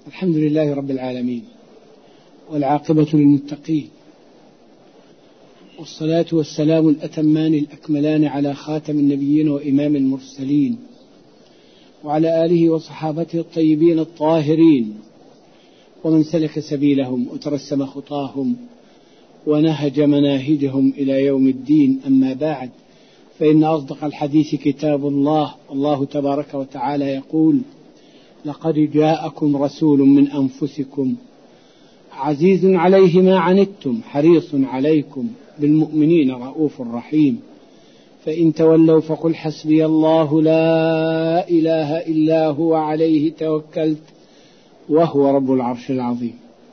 الحمد لله رب العالمين، والعاقبة للمتقين، والصلاة والسلام الأتمان الأكملان على خاتم النبيين وإمام المرسلين، وعلى آله وصحابته الطيبين الطاهرين، ومن سلك سبيلهم وترسم خطاهم ونهج مناهجهم إلى يوم الدين. أما بعد، فإن أصدق الحديث كتاب الله. الله تبارك وتعالى يقول: لقد جاءكم رسول من أنفسكم عزيز عليه ما عنتم حريص عليكم بالمؤمنين رؤوف رحيم، فإن تولوا فقل حسبي الله لا إله إلا هو عليه توكلت وهو رب العرش العظيم.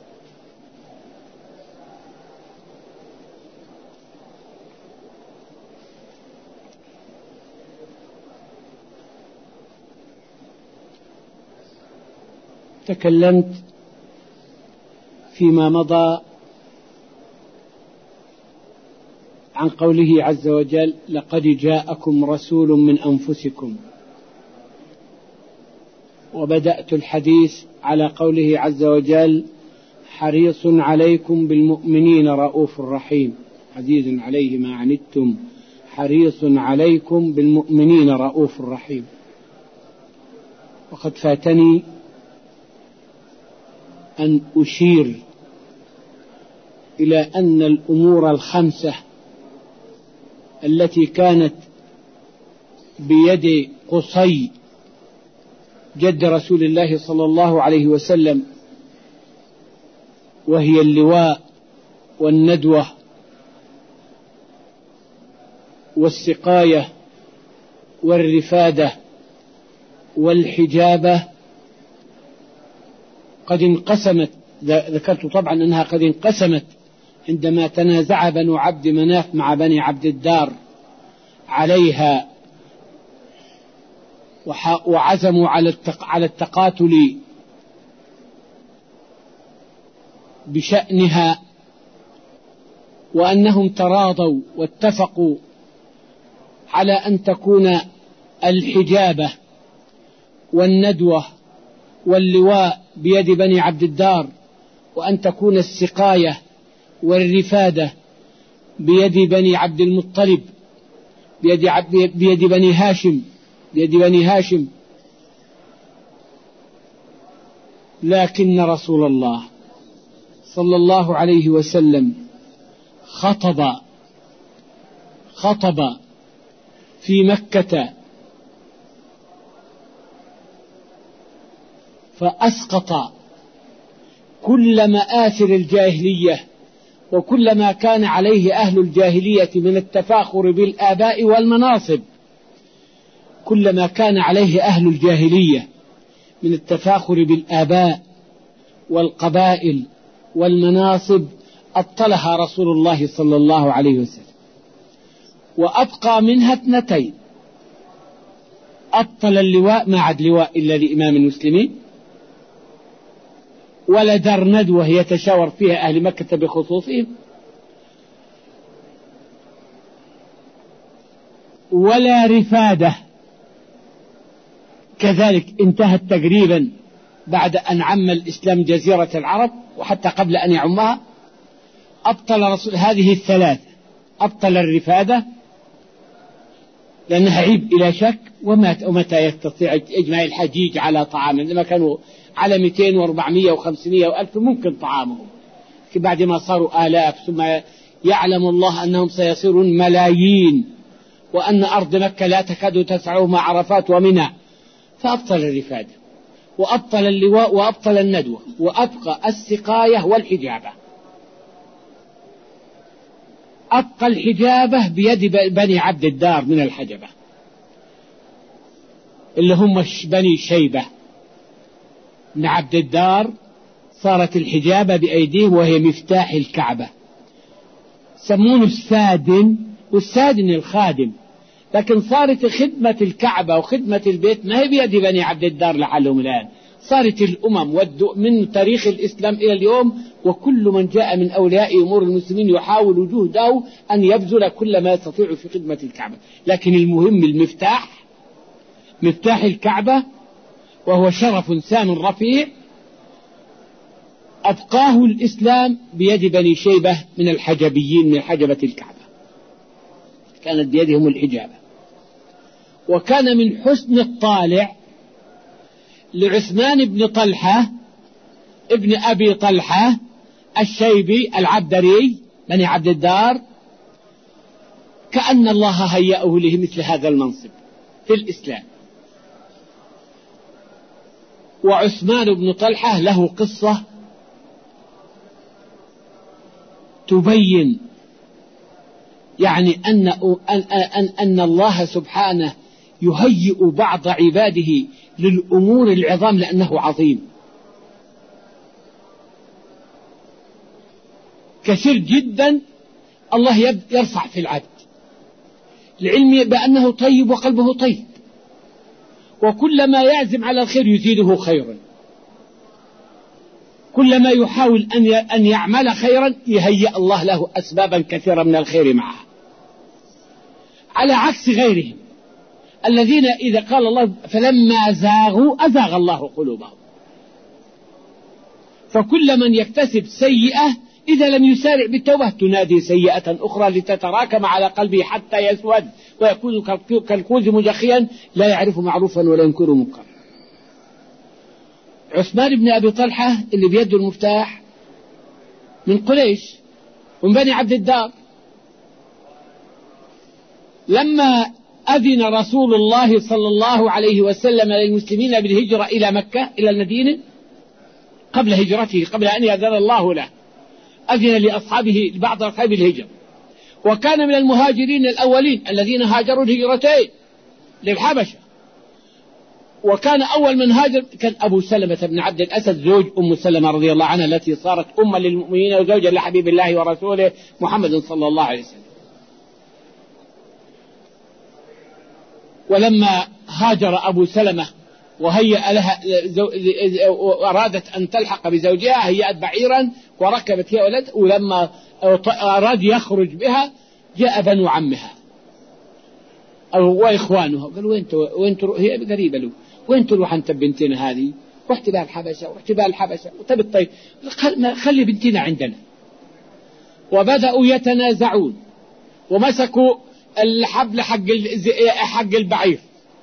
تكلمت فيما مضى عن قوله عز وجل: لقد جاءكم رسول من أنفسكم، وبدأت الحديث على قوله عز وجل: حريص عليكم بالمؤمنين رؤوف رحيم، عزيز عليه ما عنتم حريص عليكم بالمؤمنين رؤوف رحيم. وقد فاتني أن أشير إلى أن الأمور الخمسة التي كانت بيد قصي جد رسول الله صلى الله عليه وسلم، وهي اللواء والندوة والسقاية والرفادة والحجابة، قد انقسمت. ذكرت طبعا أنها قد انقسمت عندما تنازع بنو عبد مناف مع بني عبد الدار عليها، وعزموا على التقاتل بشأنها، وأنهم تراضوا واتفقوا على أن تكون الحجابة والندوة واللواء بيد بني عبد الدار، وأن تكون السقاية والرفادة بيد بني عبد المطلب، بيد بني هاشم. لكن رسول الله صلى الله عليه وسلم خطب في مكة، فأسقط كل مآثر الجاهلية وكل ما كان عليه أهل الجاهلية من التفاخر بالآباء والمناصب. كل ما كان عليه أهل الجاهلية من التفاخر بالآباء والقبائل والمناصب أبطلها رسول الله صلى الله عليه وسلم، وأبقى منها اثنتين: أبطل اللواء، ما عاد لواء إلا لإمام المسلمين، ولا دار ندوة يتشاور فيها أهل مكة بخصوصهم، ولا رفادة كذلك انتهت تقريبا بعد أن عم الإسلام جزيرة العرب، وحتى قبل أن يعمها. أبطل رسول هذه الثلاث: أبطل الرفادة لأنها عيب إلى شك، ومتى يستطيع إجماع الحجيج على طعام؟ عندما كانوا على 200 و400 و500 و1000 ممكن طعامهم، بعد ما صاروا آلاف، ثم يعلم الله أنهم سيصيرون ملايين، وأن أرض مكة لا تكاد تسعهم عرفات ومنى. فأبطل الرفادة وأبطل اللواء وأبطل الندوة، وأبقى السقاية والحجابة. أبقى الحجابة بيد بني عبد الدار من الحجبة، اللي هم بني شيبة من عبد الدار. صارت الحجابة بأيديهم، وهي مفتاح الكعبة. سمونه السادن، والسادن الخادم، لكن صارت خدمة الكعبة وخدمة البيت ما هي بيد بني عبد الدار لعلهم الآن. صارت الأمم من تاريخ الإسلام إلى اليوم، وكل من جاء من أولياء أمور المسلمين يحاول جهده أن يبذل كل ما يستطيع في خدمة الكعبة. لكن المهم مفتاح الكعبة، وهو شرف سام رفيع، أبقاه الإسلام بيد بني شيبة من الحجبيين من حجبة الكعبة، كانت بيدهم الحجابة. وكان من حسن الطالع لعثمان بن طلحة ابن أبي طلحة الشيبي العبدري بني عبد الدار، كأن الله هيأه له مثل هذا المنصب في الإسلام. وعثمان بن طلحة له قصة تبين يعني أن الله سبحانه يهيئ بعض عباده للأمور العظام لأنه عظيم. كثير جدا الله يرفع في العبد العلم بأنه طيب وقلبه طيب، وكلما يعزم على الخير يزيده خيرا، كلما يحاول أن يعمل خيرا يهيئ الله له أسبابا كثيرة من الخير معه، على عكس غيرهم الذين إذا قال الله فلما زاغوا أزاغ الله قلوبهم. فكل من يكتسب سيئة إذا لم يسارع بالتوبة تنادي سيئة أخرى لتتراكم على قلبه حتى يسود ويكون كالكوز مجخيا لا يعرف معروفا ولا ينكر منكرا. عثمان بن أبي طلحة اللي بيده المفتاح من قريش ومن بني عبد الدار، لما أذن رسول الله صلى الله عليه وسلم للمسلمين بالهجرة إلى مكة إلى المدينة قبل هجرته، قبل أن يأذن الله له، أذن لأصحابه بعض أصحاب الهجرة، وكان من المهاجرين الأولين الذين هاجروا الهجرتين للحبشة. وكان أول من هاجر كان أبو سلمة بن عبد الأسد زوج أم سلمة رضي الله عنها التي صارت أما للمؤمنين وزوجا لحبيب الله ورسوله محمد صلى الله عليه وسلم. ولما هاجر أبو سلمة وهيأ لها وأرادت أن تلحق بزوجها هيأت بعيرا وركبت هي ولد، ولما أراد يخرج بها جاء بنو عمها وإخوانها قالوا وين تروح؟ هي قريبة له، وين تروح أنت بنتنا هذه؟ رحت بها الحبشة ورحت بها الحبشة وتبت طيب خلي بنتنا عندنا. وبدأوا يتنازعون ومسكوا الحبل حق البعير،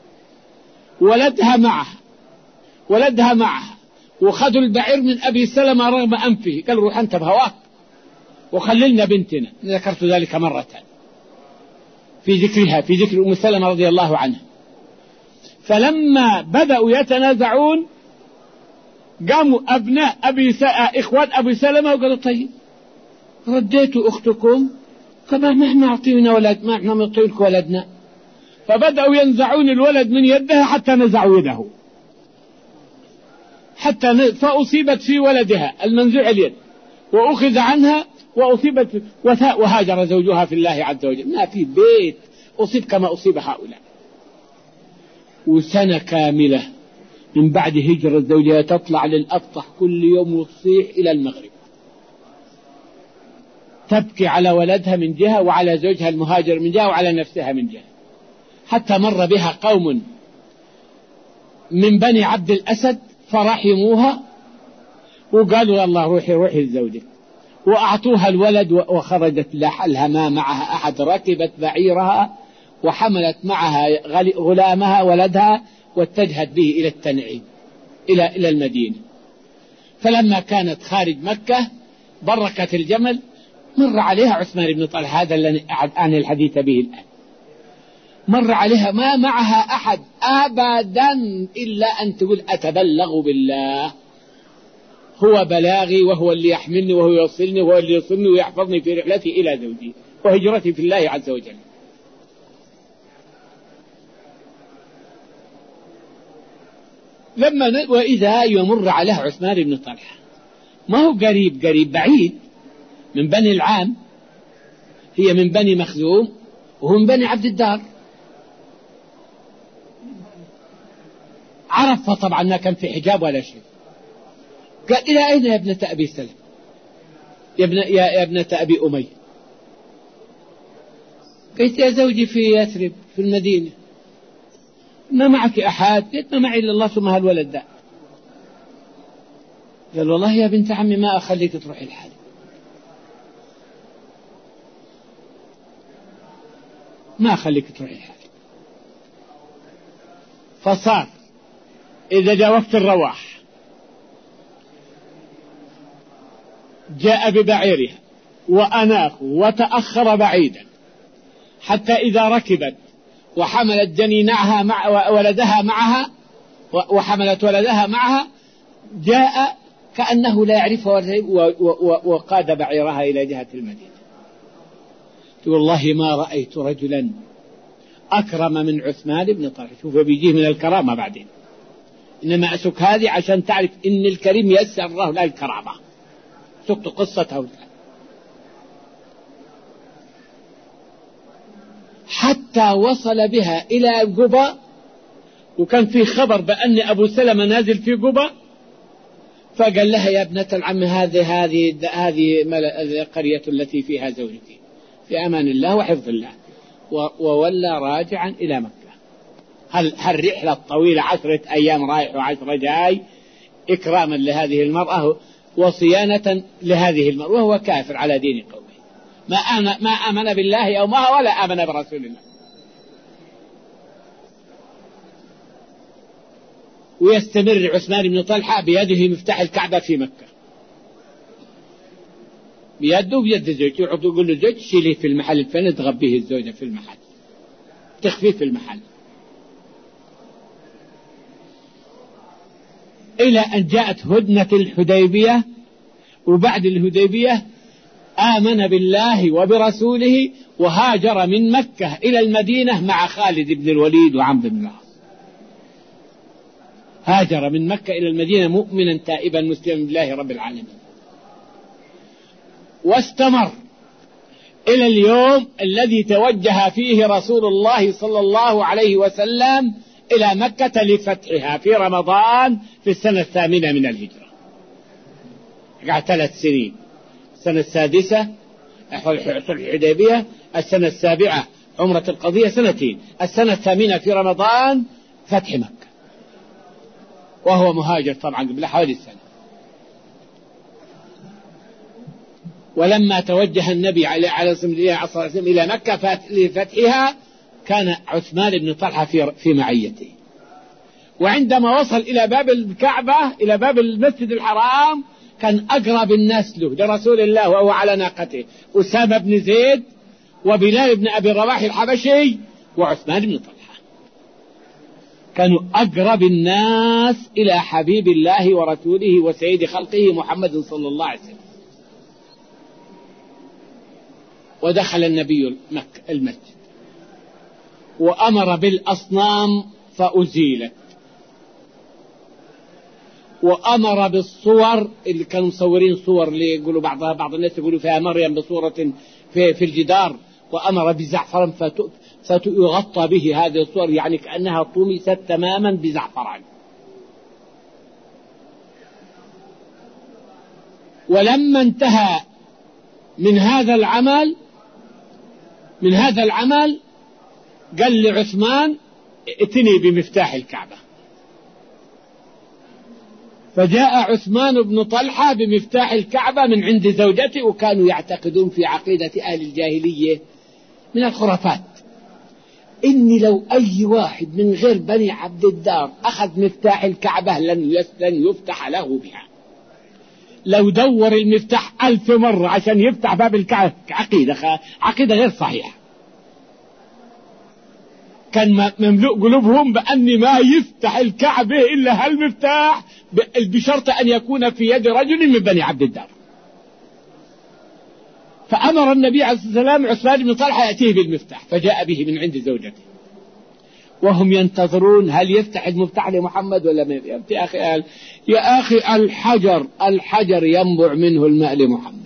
ولدها معها وخذوا البعير من أبي سلمة رغم أنفه، قال روح أنت بهواك وخللنا بنتنا. ذكرت ذلك مرة في ذكر أم سلمة رضي الله عنها. فلما بدأوا يتنازعون قاموا أبناء إخوان أبي سلمة وقالوا طيب رديتوا أختكم فما احنا أعطينا ولد، ما احنا نعطيك ولدنا. فبدأوا ينزعون الولد من يدها حتى نزعوا يده، فأصيبت في ولدها المنزوع اليد وأخذ عنها وأصيبت وهاجر زوجها في الله عز وجل. ما في بيت أصيب كما أصيب هؤلاء. وسنة كاملة من بعد هجرة زوجها تطلع للأبطح كل يوم وتصيح إلى المغرب، تبكي على ولدها من جهة وعلى زوجها المهاجر من جهة وعلى نفسها من جهة، حتى مر بها قوم من بني عبد الأسد فرحموها وقالوا يا الله روحي لزوجك، وأعطوها الولد وخرجت لحلها ما معها أحد، ركبت بعيرها وحملت معها غلامها ولدها واتجهت به إلى التنعيم إلى المدينة. فلما كانت خارج مكة بركت الجمل، مر عليها عثمان بن طلحة هذا الذي عن الحديث به الآن، مر عليها ما معها أحد أبدا إلا أن تقول أتبلغ بالله، هو بلاغي وهو اللي يحملني وهو يوصلني وهو اللي يوصلني ويحفظني في رحلتي إلى زوجي وهجرتي في الله عز وجل. وإذا يمر عليها عثمان بن طلحة ما هو قريب بعيد، من بني العام، هي من بني مخزوم وهو من بني عبد الدار. عرفها طبعا ما كان في حجاب ولا شيء. قال إلى أين يا ابنة أبي سلم؟ يا ابنة أبي أمية. قلت يا زوجي في يثرب في المدينة. ما معك أحد؟ قلت ما معي إلا الله ثم هالولد ده. قال والله يا بنت عمي ما أخليك تروحي لحالك. ما أخليك تروحي لحالك. فصار إذا جاء وقت الرواح جاء ببعيرها وأناخ وتأخر بعيدا، حتى إذا ركبت وحملت جنينها مع ولدها معها وحملت ولدها معها جاء كأنه لا يعرفها وقاد بعيرها إلى جهة المدينة. والله ما رأيت رجلا أكرم من عثمان بن طلحة. شوف بيجيه من الكرامة بعدين، إنما أسك هذه عشان تعرف إن الكريم يسر الله لا الكرامة. سكت قصته حتى وصل بها إلى قباء، وكان في خبر بأن أبو سلمة نازل في قباء، فقال لها يا ابنة العم هذه القرية التي فيها زوجك، في أمان الله وحفظ الله. وولى راجعا إلى مكة. هالرحلة الطويلة 10 أيام رايح و10 جاي إكراما لهذه المرأة وصيانة لهذه المرأة، وهو كافر على دين قومه، ما آمن بالله يومها ولا آمن برسول الله. ويستمر عثمان بن طلحة بيده مفتاح الكعبة في مكة، بيده وبيد زوجته، يقول له زوج شيليه في المحل الفلاني تغبيه الزوجة في المحل، تخفيه في المحل، إلى أن جاءت هدنة الحديبية. وبعد الحديبية آمن بالله وبرسوله وهاجر من مكة إلى المدينة مع خالد بن الوليد وعمرو بن العاص. هاجر من مكة إلى المدينة مؤمنا تائبا مسلما بالله رب العالمين، واستمر إلى اليوم الذي توجه فيه رسول الله صلى الله عليه وسلم إلى مكة لفتحها في رمضان في السنة 8 من الهجرة. قعد 3 سنين، السنة 6 صلح الحديبية، السنة 7 عمرة القضية، 2 سنين، السنة 8 في رمضان فتح مكة، وهو مهاجر طبعا قبل حوالي سنة. ولما توجه النبي عليه الصلاة والسلام إلى مكة لفتحها كان عثمان بن طلحة في معيته. وعندما وصل إلى باب الكعبة إلى باب المسجد الحرام كان أقرب الناس له لرسول الله وهو على ناقته أسامة بن زيد وبلال بن أبي رواح الحبشي وعثمان بن طلحة، كانوا أقرب الناس إلى حبيب الله ورسوله وسيد خلقه محمد صلى الله عليه وسلم. ودخل النبي المسجد وأمر بالأصنام فأزيلت، وأمر بالصور اللي كانوا مصورين صور اللي يقولوا بعض الناس يقولوا فيها مريم بصورة في الجدار، وأمر بزعفران فيغطى به هذه الصور، يعني كأنها طمست تماما بزعفران. ولما انتهى من هذا العمل قال لعثمان ائتني بمفتاح الكعبة، فجاء عثمان بن طلحة بمفتاح الكعبة من عند زوجته. وكانوا يعتقدون في عقيدة أهل الجاهلية من الخرافات إن لو أي واحد من غير بني عبد الدار أخذ مفتاح الكعبة لن يفتح له بها، لو دور المفتاح 1000 مرة عشان يفتح باب الكعبة. عقيدة غير صحيحة. كان مملوء قلوبهم بأن ما يفتح الكعبة إلا هالمفتاح بشرط أن يكون في يد رجل من بني عبد الدار. فأمر النبي عليه الصلاة والسلام عثمان بن طلحة يأتيه بالمفتاح، فجاء به من عند زوجته وهم ينتظرون هل يفتح المفتاح لمحمد ولا ما يفتح. يا أخي الحجر ينبع منه الماء لمحمد.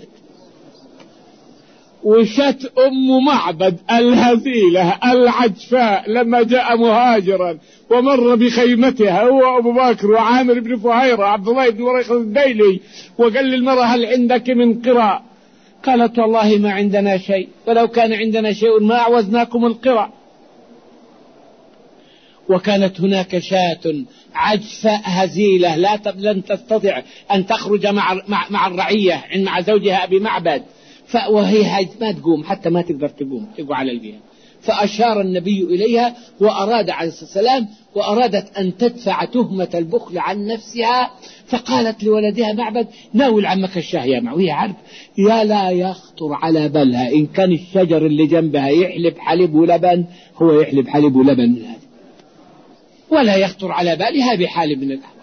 وشت أم معبد الهزيلة العجفاء لما جاء مهاجرا ومر بخيمتها هو أبو بكر وعامر بن فهيرة عبد الله بن وريق الديلي، وقال للمرأة هل عندك من قراء؟ قالت والله ما عندنا شيء، ولو كان عندنا شيء ما أعوزناكم القراء. وكانت هناك شاة عجفاء هزيلة لن تستطيع أن تخرج مع الرعية مع زوجها أبي معبد، وهي ما تقوم، حتى ما تقدر تقوم على الجهة. فأشار النبي إليها وأراد عليه الصلاة والسلام وأرادت أن تدفع تهمة البخل عن نفسها، فقالت لولدها معبد: ناول عمك الشاه يا معه. وهي عارف يا لا يخطر على بالها إن كان الشجر اللي جنبها يحلب حليب ولبن، هو يحلب حليب ولبن من هذا، ولا يخطر على بالها بحال من الأحوال.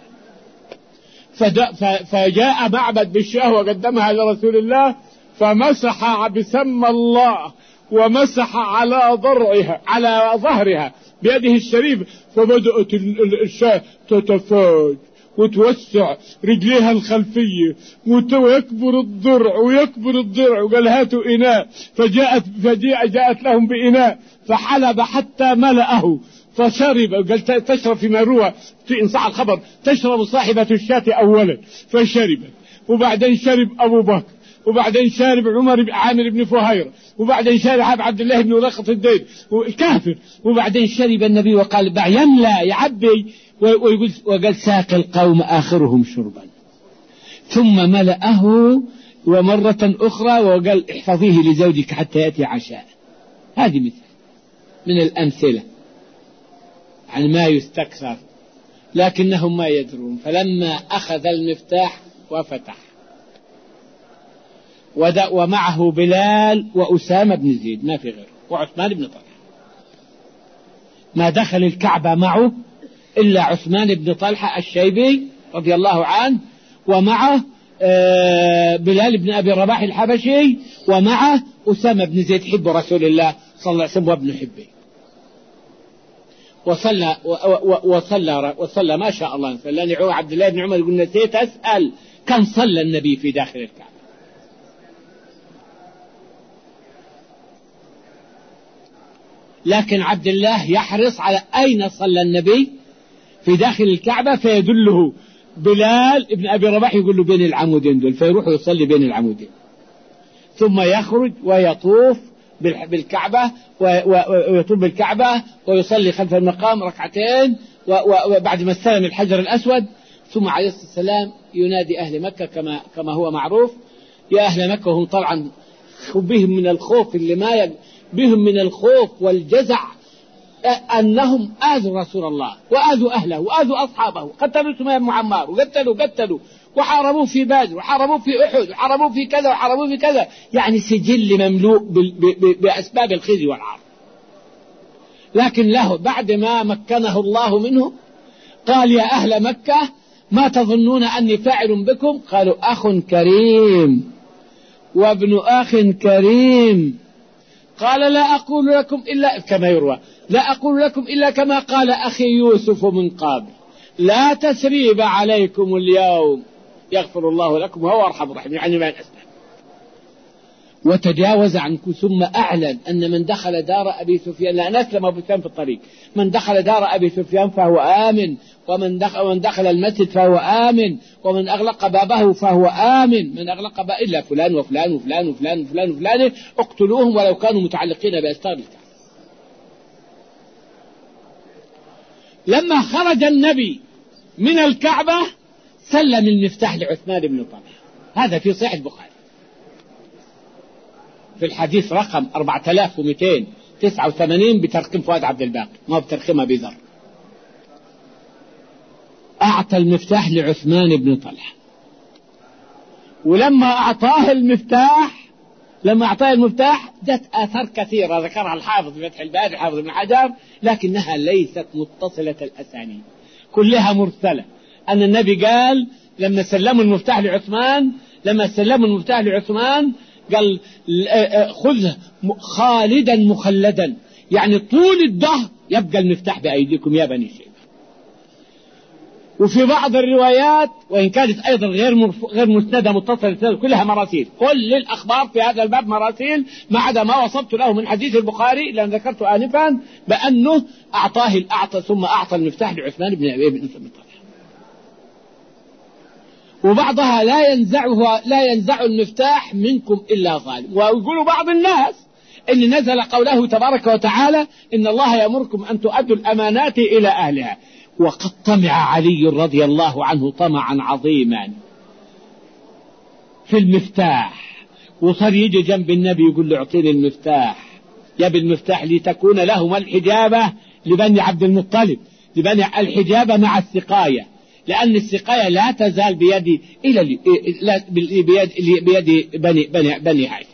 فجاء معبد بالشاه وقدمها لرسول الله، فمسح بسم الله ومسح على ظهرها بيده الشريف، فبدأت الشاة تتفاج وتوسع رجليها الخلفية ويكبر الضرع وقال: هاتوا إناء. فجاءت لهم بإناء فحلب حتى ملأه فشرب. قال: تشرب فيما روى إن صح الخبر، تشرب صاحبة الشاة أولا، فشربت، وبعدين شرب أبو بكر، وبعدين شارب عامر بن فهيرة، وبعدين شارب عبد الله بن ولقط الدين الكافر، وبعدين شرب النبي وقال: بع يملا يعبي، وقال: ساق القوم آخرهم شربا، ثم ملأه ومرة أخرى وقال: احفظيه لزوجك حتى يأتي عشاء. هذه مثل من الأمثلة عن ما يستكثر، لكنهم ما يدرون. فلما أخذ المفتاح وفتح، ومعه بلال وأسامة بن زيد، ما في غيره، وعثمان بن طلحة. ما دخل الكعبة معه إلا عثمان بن طلحة الشيبي رضي الله عنه، ومعه بلال بن أبي رباح الحبشي، ومعه أسامة بن زيد حب رسول الله صلى الله عليه وسلم وابن حبه. وصلى ما شاء الله. لأن عبد الله بن عمر يقول: نسيت أسأل كم صلى النبي في داخل الكعبة. لكن عبد الله يحرص على أين صلى النبي في داخل الكعبة، فيدله بلال ابن أبي رباح يقول له: بين العمودين دول، فيروح يصلي بين العمودين، ثم يخرج ويطوف بالكعبة ويطوف بالكعبة ويصلي خلف المقام ركعتين، وبعد ما استلم الحجر الأسود، ثم عليه الصلاة والسلام ينادي أهل مكة كما هو معروف: يا أهل مكة. هم طبعا بهم من الخوف بهم من الخوف والجزع أنهم آذوا رسول الله وآذوا أهله وآذوا أصحابه، قتلوا سمية بن عمار وقتلوا وحاربوا في بدر وحاربوا في أحد وحاربوا في كذا وحاربوا في كذا، يعني سجل مملوء بأسباب الخزي والعار. لكن له بعد ما مكنه الله منه قال: يا أهل مكة ما تظنون أني فاعل بكم؟ قالوا: أخ كريم وابن أخ كريم. قال: لا أقول لكم إلا كما يروى، لا أقول لكم إلا كما قال أخي يوسف من قبل: لا تثريب عليكم اليوم يغفر الله لكم وهو أرحم الراحمين. يعني ما الأسلام. وتجاوز عنكم، ثم أعلن أن من دخل دار أبي سفيان، لأن أسلم أبو سفيان في الطريق، من دخل دار أبي سفيان فهو آمن، ومن دخل المسجد فهو آمن، ومن أغلق بابه فهو آمن، من أغلق بابه إلا فلان وفلان وفلان وفلان وفلان وفلان اقتلوهم ولو كانوا متعلقين بأستار الكعبة. لما خرج النبي من الكعبة سلم المفتاح لعثمان بن طلحة، هذا في صحيح البخاري في الحديث رقم 4289 بترقيم فؤاد عبد الباقي، ما بترقيم أبي ذر. أعطى المفتاح لعثمان بن طلحة، ولما أعطاه المفتاح جت آثار كثيرة ذكرها الحافظ في فتح الباري حافظ ابن حجر، لكنها ليست متصلة الأسانيد، كلها مرسلة. أن النبي قال لما سلموا المفتاح لعثمان قال: خذه خالدا مخلدا، يعني طول الدهر يبقى المفتاح بأيديكم يا بني شيبة. وفي بعض الروايات وإن كانت أيضا غير مسندة متصلة كلها مراسيل، كل الأخبار في هذا الباب مراسيل ما عدا ما وصلت له من حديث البخاري لأن ذكرته آنفا بأنه ثم أعطى المفتاح لعثمان بن طلحة. وبعضها لا ينزع المفتاح منكم إلا ظالم. ويقولوا بعض الناس إن نزل قوله تبارك وتعالى إن الله يأمركم أن تؤدوا الأمانات إلى أهلها. وقد طمع علي رضي الله عنه طمعا عظيما في المفتاح، وصار يجي جنب النبي يقول له اعطيني المفتاح يا بالمفتاح لتكون لهما الحجابة لبني عبد المطلب، لبني الحجابة مع السقاية، لأن السقاية لا تزال بيد إلى بيد بني هاشم.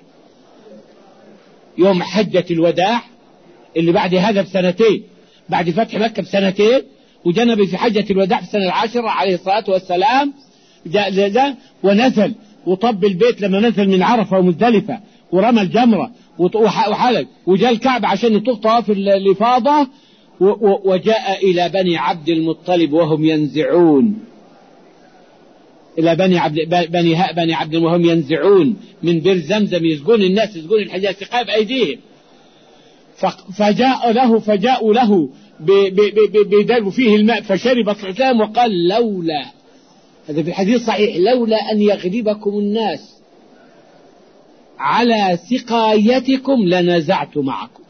يوم حجة الوداع اللي بعد هذا بسنتين، بعد فتح مكة بسنتين، وجنبي في حجة الوداع في السنة 10 عليه الصلاة والسلام جاء ونزل وطب البيت لما نزل من عرفة ومزدلفة ورمى الجمرة وحلق وجاء الكعبة عشان يطوف طواف الإفاضة، وجاء إلى بني عبد المطلب وهم ينزعون إلى بني عبد وهم ينزعون من بئر زمزم، يسقون الناس، يسقون الحجاج سقاية بأيديهم. فجاءوا له بدلو فيه الماء فشرب الطعام وقال لولا، هذا في الحديث صحيح، لولا أن يغلبكم الناس على سقايتكم لنزعت معكم.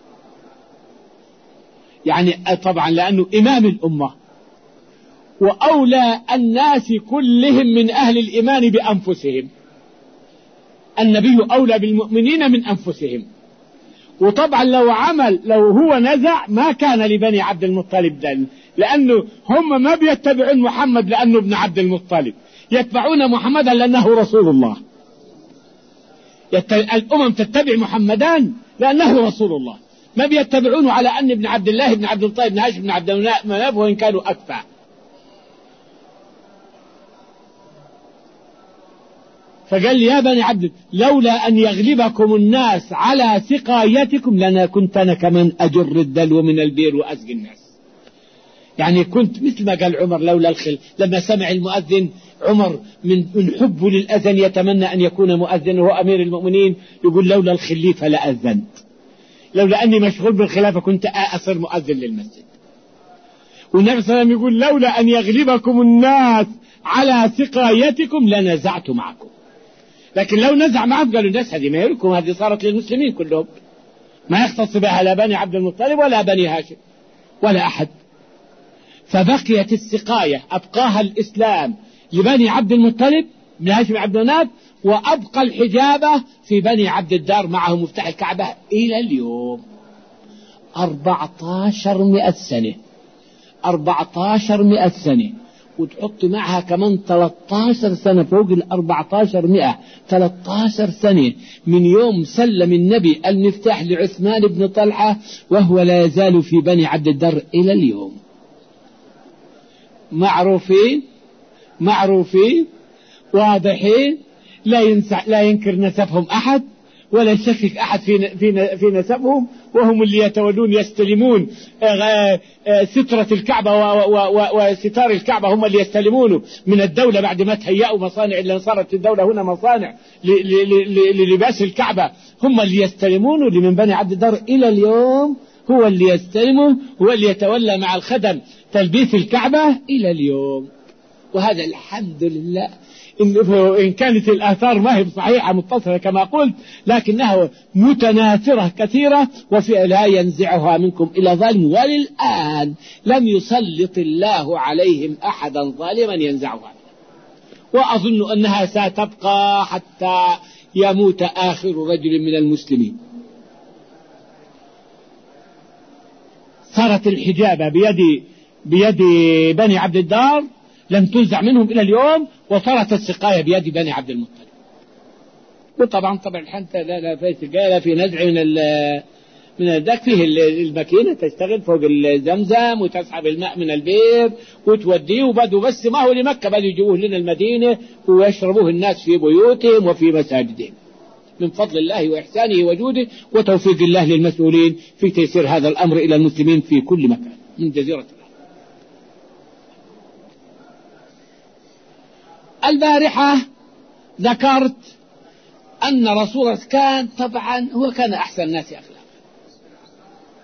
يعني طبعا لأنه إمام الأمة وأولى الناس كلهم من أهل الإيمان بأنفسهم، النبي أولى بالمؤمنين من أنفسهم. وطبعا لو هو نزع ما كان لبني عبد المطلب دل، لأنه هم ما بيتبعون محمد لأنه ابن عبد المطلب، يتبعون محمدا لأنه رسول الله. الأمم تتبع محمدان لأنه رسول الله، ما بيتبعونه على أن ابن عبد الله ابن عبد المطلب ابن هاشم ابن عبد مناف وإن كانوا أكفى. فقال لي يا بني عبد لولا أن يغلبكم الناس على سقايتكم لنا كنت أنا كمان أجر الدلو من البير وأسقي الناس. يعني كنت مثل ما قال عمر لولا الخل، لما سمع المؤذن عمر من حبه للأذن يتمنى أن يكون مؤذن وهو أمير المؤمنين، يقول لولا الخليفة لأذنت، لولا أني مشغول بالخلافة كنت أصير مؤذن للمسجد. والنبي صلى الله عليه وسلم يقول لولا أن يغلبكم الناس على سقايتكم لنزعت معكم. لكن لو نزع معهم قالوا الناس هذه ما لكم، هذه صارت للمسلمين كلهم، ما يختص بها لا بني عبد المطلب ولا بني هاشم ولا أحد. فبقيت السقاية أبقاها الإسلام لبني عبد المطلب بن هاشم عبد مناف، وأبقى الحجابة في بني عبد الدار معهم مفتاح الكعبة إلى اليوم. 1400 سنة، 1400 سنة، وتحط معها كمان 13 سنة فوق 1400، 13 سنة من يوم سلم النبي المفتاح لعثمان بن طلحة وهو لا يزال في بني عبد الدار إلى اليوم. معروفين واضحين، لا ينكر نسبهم أحد ولا يشكك أحد في نسبهم، وهم اللي يتولون يستلمون سترة الكعبة وستار الكعبة، هم اللي يستلمونه من الدولة بعد ما تهيأوا مصانع، اللي صارت الدولة هنا مصانع للباس الكعبة، هم اللي يستلمونه. اللي من بني عبد الدار إلى اليوم هو اللي يستلمه، هو اللي يتولى مع الخدم تلبيس الكعبة إلى اليوم. وهذا الحمد لله إن كانت الآثار ما هي صحيحة متصلة كما قلت، لكنها متناثرة كثيرة، لا ينزعها منكم إلى ظالم، وللآن لم يسلط الله عليهم أحدا ظالما ينزعها، وأظن أنها ستبقى حتى يموت آخر رجل من المسلمين. صارت الحجابة بيد بني عبد الدار لم تنزع منهم إلى اليوم، وصارت السقاية بيد بني عبد المطلب. وطبعا الحنطة لا في نزع من الدك، فيه الماكينة تشتغل فوق الزمزم وتسحب الماء من البئر وتوديه، وبدوا بس ما هو لمكة، بدوا يجيبوه لنا المدينة ويشربوه الناس في بيوتهم وفي مساجدهم، من فضل الله وإحسانه وجوده وتوفيق الله للمسؤولين في تيسير هذا الأمر إلى المسلمين في كل مكان من جزيرة البارحة. ذكرت أن رسول الله كان طبعا هو كان أحسن الناس أخلاقا،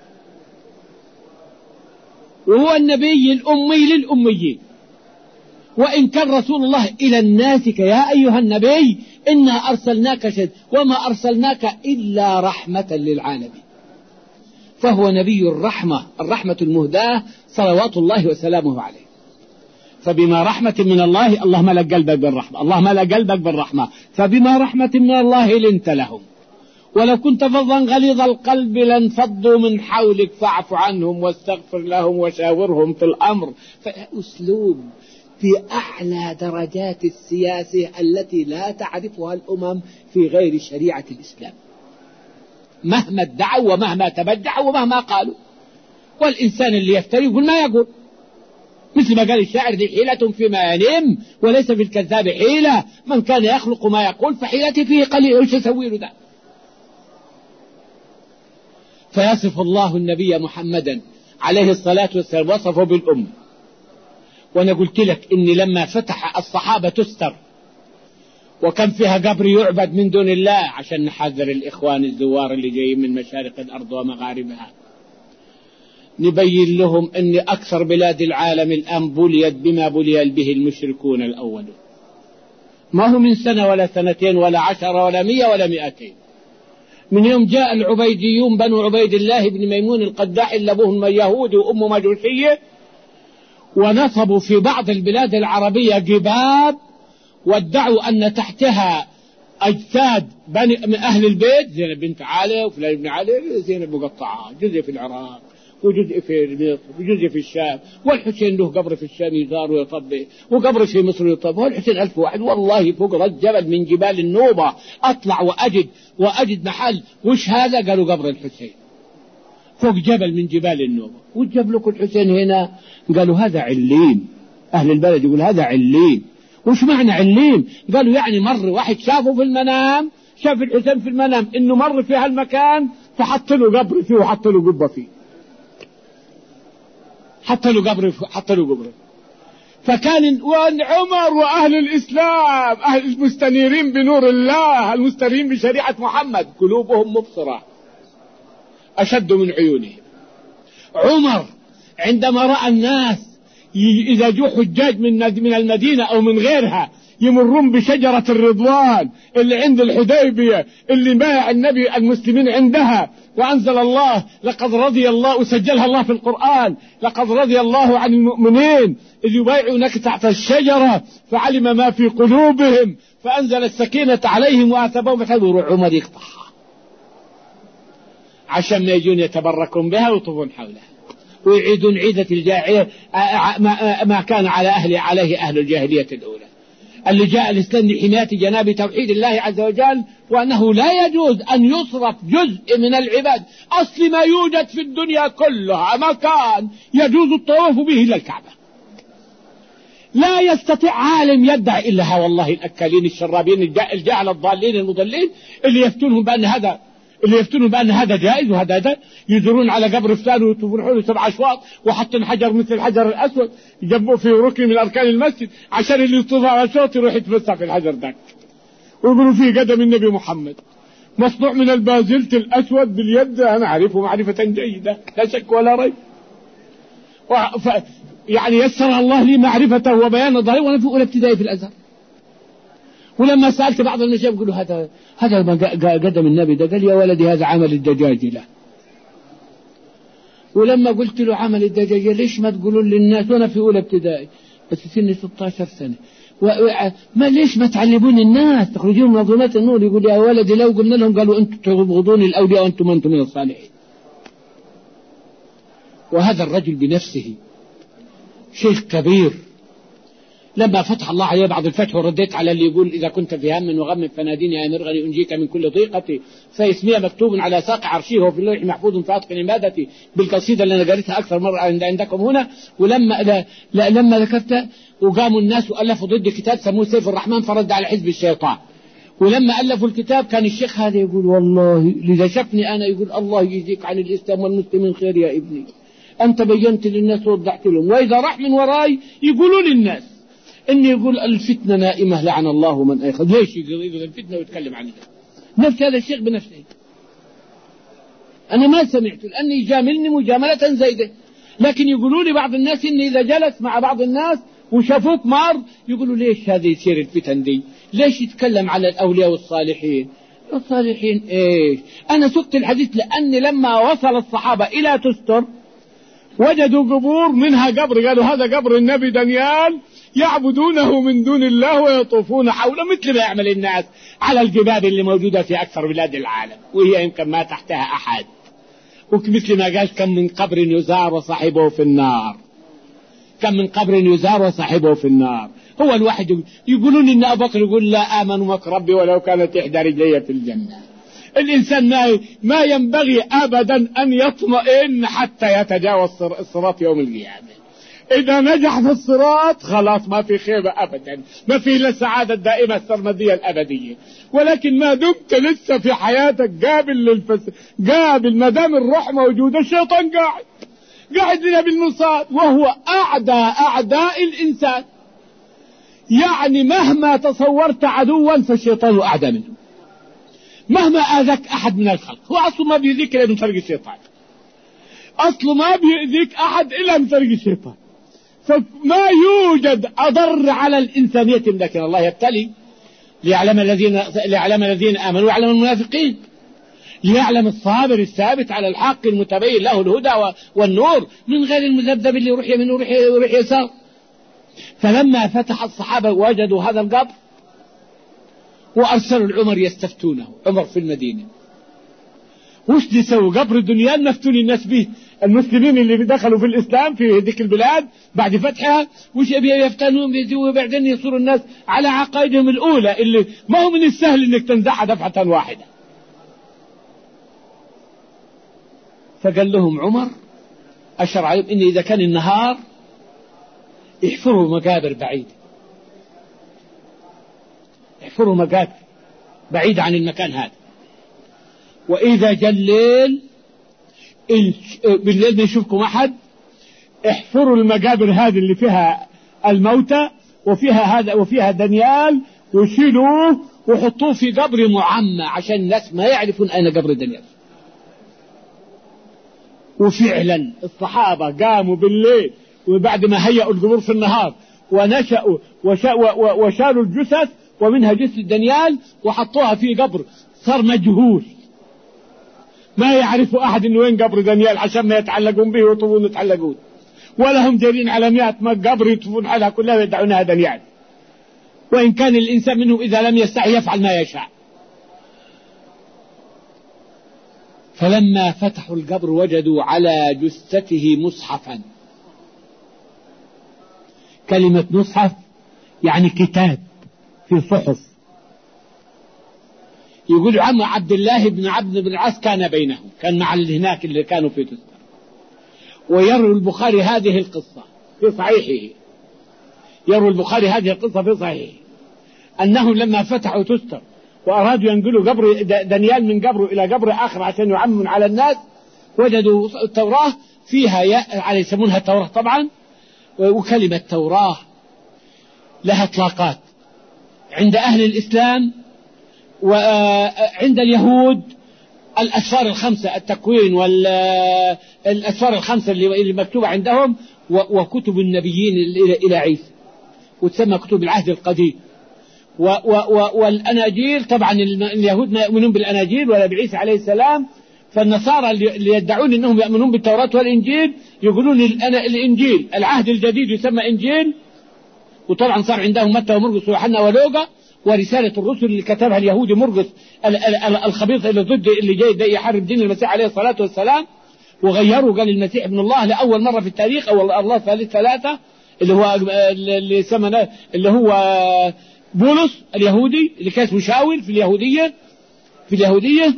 وهو النبي الأمي للأميين، وإن كان رسول الله إلى الناس يا أيها النبي إنا أرسلناك شهيدا وما أرسلناك إلا رحمة للعالمين. فهو نبي الرحمة المهداة صلوات الله وسلامه عليه. فبما رحمة من الله، الله ملأ قلبك بالرحمة، الله ملأ قلبك بالرحمة، فبما رحمة من الله لنت لهم، ولو كنت فظا غليظ القلب لانفضوا من حولك فاعف عنهم واستغفر لهم وشاورهم في الأمر. فأسلوب في أعلى درجات السياسة التي لا تعرفها الأمم في غير شريعة الإسلام، مهما ادعوا ومهما تبجعوا ومهما قالوا. والإنسان اللي يفتري يقول ما يقول، مثل ما قال الشاعر: ذي حيلة فيما ينم وليس في الكذاب حيلة، من كان يخلق ما يقول فحيلتي فيه قليل. وش يسوي له ده؟ فيصف الله النبي محمدا عليه الصلاة والسلام وصفه بالأمة. وأنا قلت لك إني لما فتح الصحابة تستر وكان فيها قبر يعبد من دون الله عشان نحذر الإخوان الزوار اللي جايين من مشارق الأرض ومغاربها، نبين لهم أن أكثر بلاد العالم الآن بليت بما بلي به المشركون الأولون، ما هو من سنة ولا سنتين ولا 10 ولا 100 ولا 200. من يوم جاء العبيديون بنو عبيد الله بن ميمون القداح اللي أبوهم يهودي وأمه مجوسية، ونصبوا في بعض البلاد العربية جباب وادعوا أن تحتها أجساد من أهل البيت، زينب بنت علي وفلان بن علي، زينب مقطعة، جزء في العراق وجزء في مصر وجزء في الشام، والحسين له قبر في الشام يزار ويطبق، وقبر في مصر يطبق، والحسين 1000 واحد. والله فوق رأس جبل من جبال النوبة أطلع وأجد محل. وش هذا؟ قالوا قبر الحسين فوق جبل من جبال النوبة. وجاب لكم الحسين هنا؟ قالوا هذا علين. أهل البلد يقول هذا علين. وش معنى علين؟ قالوا يعني مر واحد شافه في المنام، شاف الحسين في المنام إنه مر في هالمكان فحط له قبر فيه وحط له قبة فيه، حط له قبر. فكان عمر وأهل الإسلام أهل المستنيرين بنور الله المستنيرين بشريعة محمد قلوبهم مبصرة أشد من عيونهم. عمر عندما رأى الناس إذا جو حجاج من المدينة أو من غيرها يمرون بشجرة الرضوان اللي عند الحديبية اللي بايع النبي المسلمين عندها، وأنزل الله لقد رضي الله وسجلها الله في القرآن: لقد رضي الله عن المؤمنين إذ يبايعونك تحت الشجرة فعلم ما في قلوبهم فأنزل السكينة عليهم وأثابهم فتحوا. عمر يقطعها عشان ما يجون يتبركون بها ويطوفون حولها ويعيدون عيدة الجاهلية ما كان عليه أهل الجاهلية الأولى، اللي جاء الإسلام لحماية جناب توحيد الله عز وجل، وأنه لا يجوز أن يصرف جزء من العباد. أصل ما يوجد في الدنيا كلها مكان يجوز الطواف به إلى الكعبة. لا يستطيع عالم يدعي إلا والله الأكالين الشرابين الجاهل الضالين المضلين اللي يفتونون بأن هذا جائز وهذا ده، يدورون على قبر فلان ويطوفون حوله 7 أشواط وحطوا حجر مثل الحجر الأسود يجبوه في ركن من أركان المسجد عشان اللي يطوف على أشواط يروح يتمسح في الحجر ذاك، ويقولوا فيه قدم النبي محمد مصنوع من البازلت الأسود باليد. أنا أعرفه معرفة جيدة لا شك ولا ريب، يعني يسر الله لي معرفته وبيان ظاهره وأنا في أولى ابتدائي في الأزهر. ولما سألت بعض النشاب يقولوا هذا ما قدم النبي ده، قال يا ولدي هذا عمل الدجاجلة. ولما قلت له عمل الدجاجلة ليش ما تقولون للناس وأنا في أولى ابتدائي بس سني 16 سنة ما ليش ما تعلمون الناس تخرجون من ظلمات النور؟ يقول يا ولدي لو قلنا لهم قالوا أنتم تبغضون الأولياء وأنتم من الصالحين. وهذا الرجل بنفسه شيخ كبير لما فتح الله عليه بعد الفتح ورديت على اللي يقول إذا كنت في هم وغم فناديني يا مرغني أنجيك من كل ضيقتي، فاسمي مكتوب على ساق عرشيه وفي اللوح محفوظ في أتقن عبادتي، بالقصيدة اللي أنا قريتها أكثر مرة عندكم هنا. ولما لما ذكرت وقاموا الناس وألفوا ضد كتاب سموه سيف الرحمن فرد على حزب الشيطان. ولما ألفوا الكتاب كان الشيخ هذا يقول والله لذا شفني أنا يقول الله يجزيك عن الإسلام والمسلمين خير يا ابني، أنت بينت للناس ووضحت لهم. وإذا راح من وراي يقولوا للناس إني يقول الفتنة نائمة لعن الله من أيقظ. ليش يقول الفتنة ويتكلم عنها؟ نفس هذا الشيخ بنفسه. أنا ما سمعت لأني يجاملني مجاملة زيدة، لكن يقولوا لي بعض الناس إني إذا جلس مع بعض الناس وشافوك مار يقولوا ليش هذه يصير الفتن دي؟ ليش يتكلم على الأولياء والصالحين؟ الصالحين إيش؟ أنا سقت الحديث لأن لما وصل الصحابة إلى تستر وجدوا قبور، منها قبر قالوا هذا قبر النبي دانيال يعبدونه من دون الله ويطوفون حوله مثل ما يعمل الناس على الجبال اللي موجودة في أكثر بلاد العالم وهي يمكن ما تحتها أحد. ومثل ما قال كم من قبر يزار وصاحبه في النار، كم من قبر يزار وصاحبه في النار. هو الواحد يقولون إن أبو بكر يقول لا آمن مك ربي ولو كانت إحدى رجلي في الجنة. الإنسان ما ينبغي أبدا أن يطمئن حتى يتجاوز الصراط يوم القيامة. إذا نجح في الصراط خلاص ما في خيبة أبدا، ما في إلا السعادة الدائمة السرمدية الأبدية. ولكن ما دمت لسه في حياتك قابل ما دام الروح موجودة، الشيطان قاعد لنا بالمرصاد، وهو أعداء الإنسان. يعني مهما تصورت عدوا فالشيطان أعدى منه. مهما آذاك أحد من الخلق، هو أصله ما بيؤذيك إلا من طريق الشيطان، أصله ما بيؤذيك أحد إلا من طريق الشيطان. فما يوجد أضر على الإنسانية، لكن الله يبتلي ليعلم الذين آمنوا ويعلم المنافقين، ليعلم الصابر الثابت على الحق المتبين له الهدى والنور من غير المذبذب اللي يروح يمين ويروح يسار. فلما فتح الصحابة وجدوا هذا القبر وأرسلوا العمر يستفتونه، عمر في المدينة، وش يسوي؟ قبر دنيان مفتون الناس به، المسلمين اللي دخلوا في الإسلام في ذيك البلاد بعد فتحها وش يفتنون بيزيوا وبعدين يصيروا الناس على عقائدهم الأولى اللي ما هو من السهل إنك تنزعها دفعة واحدة. فقال لهم عمر أشر عليهم إن إذا كان النهار يحفروا مقابر بعيدة، يحفروا مقابر بعيدة عن المكان هذا، وإذا جاء الليل بالليل ما يشوفكم أحد احفروا المقابر هذه اللي فيها الموتى وفيها دانيال وشيلوه وحطوه في قبر معمى عشان الناس ما يعرفون أين قبر دانيال. وفعلا الصحابة قاموا بالليل وبعد ما هيئوا القبور في النهار ونشأوا وشالوا الجثث ومنها جثة دانيال وحطوها في قبر صار مجهول، ما يعرف أحد إنه وين قبر دانيال عشان ما يتعلقون به ويطلبون يتعلقون، ولا هم جايين على 100 قبر يطلبون عليها كلها ويدعونها دانيال، وإن كان الإنسان منه إذا لم يستحي يفعل ما يشاء. فلما فتحوا القبر وجدوا على جثته مصحفا. كلمة مصحف يعني كتاب في صحف. يقول عم عبد الله بن عبد بن العاص كان بينهم، كان مع اللي هناك اللي كانوا في تستر. ويروي البخاري هذه القصة في صحيحه، يروي البخاري هذه القصة في صحيحه أنهم لما فتحوا تستر وأرادوا ينقلوا قبر دانيال من قبره إلى قبر آخر عشان يعمون على الناس، وجدوا التوراة فيها على يسمونها التوراة طبعا. وكلمة توراة لها اطلاقات عند أهل الإسلام وعند اليهود. الأسفار الخمسة التكوين والأسفار الخمسة اللي مكتوبة عندهم، وكتب النبيين إلى عيسى وتسمى كتب العهد القديم. والأناجيل طبعا اليهود ما يؤمنون بالأناجيل ولا بعيسى عليه السلام. فالنصارى اللي يدعون أنهم يؤمنون بالتوراة والإنجيل يقولون الإنجيل العهد الجديد يسمى إنجيل، وطبعا صار عندهم متى ومرقس ويوحنا ولوقا، ورسالة الرسل اللي كتبها اليهودي مرقس الخبيث اللي ضد اللي جاي يحارب دين المسيح عليه الصلاة والسلام، وغيروا قال المسيح ابن الله لأول مرة في التاريخ، أو الله ثالث ثلاثة، اللي هو بولس اليهودي اللي كان مشاور في اليهودية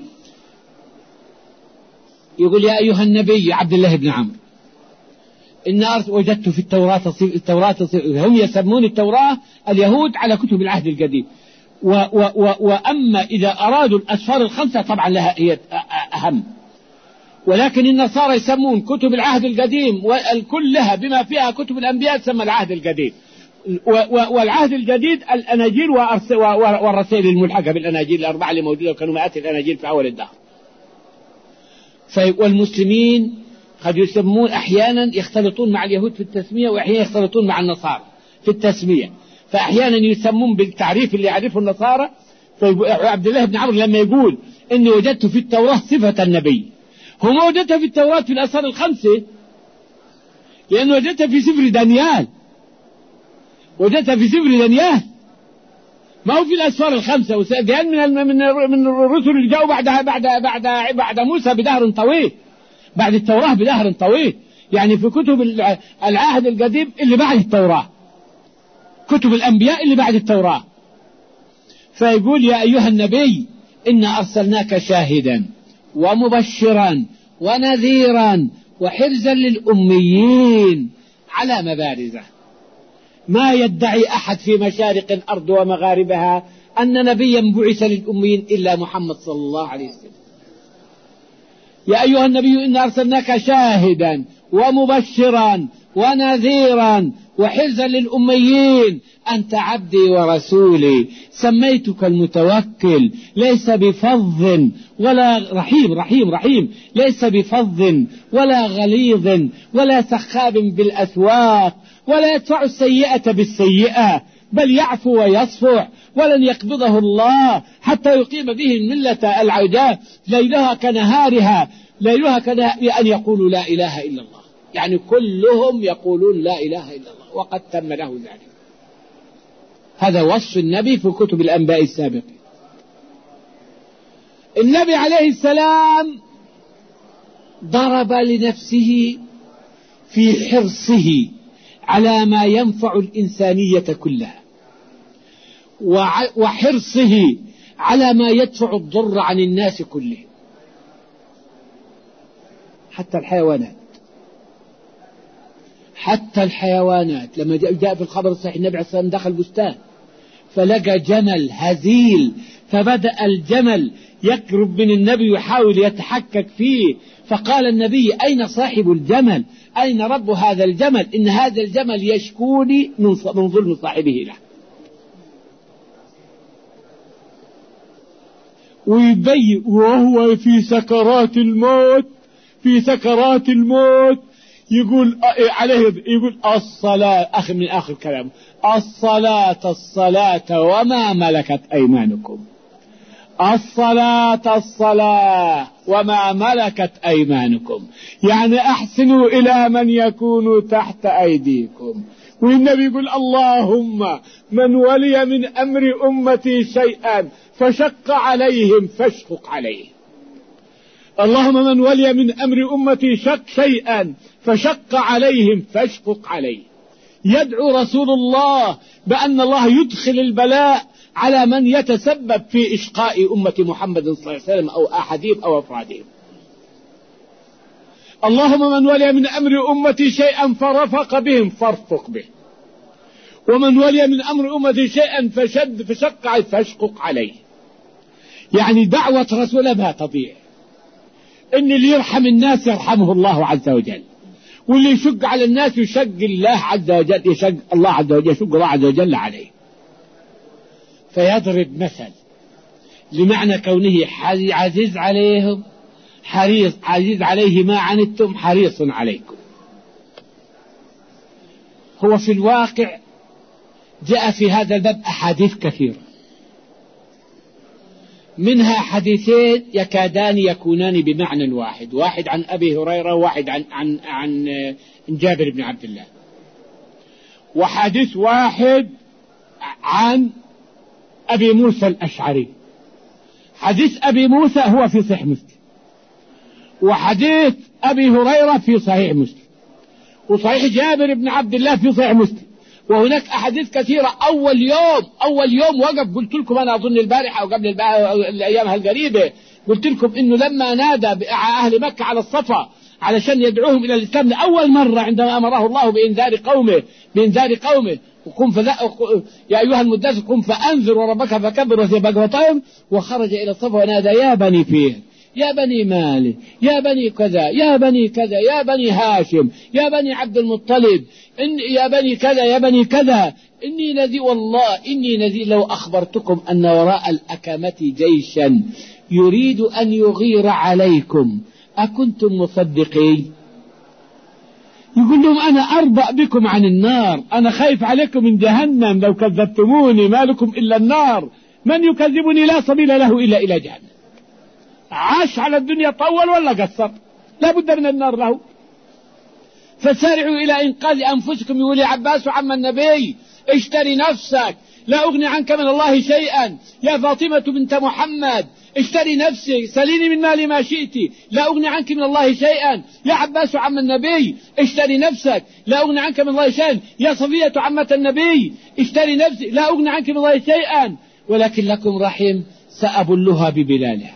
يقول يا أيها النبي عبد الله بن عمرو إن وجدت في التوراة هم يسمون التوراة اليهود على كتب العهد القديم. وأما إذا أرادوا الأسفار الخمسة طبعا لها هي أهم، ولكن النصارى يسمون كتب العهد القديم كلها بما فيها كتب الأنبياء تسمى العهد القديم، والعهد الجديد الأناجيل والرسائل الملحقة بالأناجيل الأربعة اللي موجودة، وكانوا مئات الأناجيل في أول الدهر. والمسلمين قد يسمون أحيانا يختلطون مع اليهود في التسمية، وأحيانا يختلطون مع النصارى في التسمية، فأحيانا يسمون بالتعريف اللي يعرفه النصارى. عبد الله بن عمرو لما يقول إني وجدت في التوراة صفة النبي، هو ما وجدتها في التوراة في الأسفار الخمسة، لأنه وجدتها في سفر دانيال، وجدتها في سفر دانيال، ما هو في الأسفار الخمسة. وسأجيال من الرسل اللي جاءوا بعد موسى بدهر طويل، بعد التوراة بدهر طويل، يعني في كتب العهد القديم اللي بعد التوراة، كتب الأنبياء اللي بعد التوراة. فيقول يا أيها النبي إنا أرسلناك شاهدا ومبشرا ونذيرا وحرزا للأميين على مبارزة. ما يدعي أحد في مشارق الأرض ومغاربها أن نبيا بعث للأميين إلا محمد صلى الله عليه وسلم. يا أيها النبي إنا أرسلناك شاهدا ومبشرا ونذيرا وحرزا للأميين أنت عبدي ورسولي سميتك المتوكل ليس بفظ ولا رحيم ليس بفظ ولا غليظ ولا سخاب بالأسواق ولا يدفع السيئة بالسيئة بل يعفو ويصفح ولن يقبضه الله حتى يقيم به الملة العوجاء ليلها كنهارها أن يقولوا لا إله إلا الله، يعني كلهم يقولون لا إله إلا الله وقد تم له ذلك. هذا وصف النبي في كتب الأنباء السابقة. النبي عليه السلام ضرب لنفسه في حرصه على ما ينفع الإنسانية كلها، وحرصه على ما يدفع الضر عن الناس كلهم، حتى الحيوانات. لما جاء في الخبر الصحيح النبي عليه الصلاة والسلام دخل بستان فلقى جمل هزيل، فبدأ الجمل يقرب من النبي ويحاول يتحكك فيه، فقال النبي أين صاحب الجمل؟ أين رب هذا الجمل؟ إن هذا الجمل يشكوني من ظلم صاحبه له. ويبين وهو في سكرات الموت يقول عليه، يقول الصلاة، من آخر كلامه الصلاة وما ملكت أيمانكم، الصلاة وما ملكت أيمانكم، يعني أحسنوا إلى من يكون تحت أيديكم. والنبي يقول اللهم من ولي من أمر أمتي شيئا فشق عليهم فاشفق عليه، اللهم من ولي من أمر أمتي شيئا فشق عليهم فاشفق عليه. يدعو رسول الله بأن الله يدخل البلاء على من يتسبب في إشقاء أمة محمد صلى الله عليه وسلم أو أحدهم أو أفرادهم. اللهم من ولي من أمر أمتي شيئا فرفق بهم فارفق به، ومن ولي من أمر أمتي شيئا فشق فاشقق عليه. يعني دعوة رسول بها تضيع، إن اللي يرحم الناس يرحمه الله عز وجل، واللي يشق على الناس يشق الله عز وجل، يشق الله عز وجل عليه. فيضرب مثل لمعنى كونه عزيز عليهم حريص، عزيز عليه ما عنتم حريص عليكم. هو في الواقع جاء في هذا الباب أحاديث كثيرة، منها حديثين يكادان يكونان بمعنى واحد، واحد عن أبي هريرة وواحد عن جابر بن عبد الله، وحديث واحد عن أبي موسى الأشعري. حديث أبي موسى هو في صحيح مسلم، وحديث أبي هريرة في صحيح مسلم، وصحيح جابر بن عبد الله في صحيح مسلم. وهناك أحاديث كثيرة. أول يوم وقف قلت لكم أنا أظن البارحة أو قبل الأيام هالقريبة قلت لكم إنه لما نادى أهل مكة على الصفا علشان يدعوهم إلى الإسلام لأول مرة عندما أمره الله بإنذار قومه وقم يا أيها المدثر قم فأنذر وربك فكبر وثيابك، وخرج إلى الصفا ونادى يا بني فيه، يا بني مالك، يا بني كذا، يا بني كذا، يا بني هاشم، يا بني عبد المطلب، يا بني كذا، يا بني كذا، إني نذير، والله إني نذير لو أخبرتكم أن وراء الأكمة جيشا يريد أن يغير عليكم أكنتم مصدقين؟ يقول لهم أنا أربأ بكم عن النار، أنا خايف عليكم من جهنم، لو كذبتموني ما لكم إلا النار، من يكذبني لا سبيل له إلا إلى جهنم. عاش على الدنيا طول ولا قصر؟ لا بد من النار له. فسارعوا إلى إنقاذ أنفسكم. يقول عباس عم النبي اشتري نفسك لا أغني عنك من الله شيئا، يا فاطمة بنت محمد اشتري نفسك سليني من مالي ما شئت لا أغني عنك من الله شيئا، يا عباس عم النبي اشتري نفسك لا أغني عنك من الله شيئا، يا صفية عمة النبي اشتري نفسك لا أغني عنك من الله شيئا، ولكن لكم رحم سأبلها ببلالها.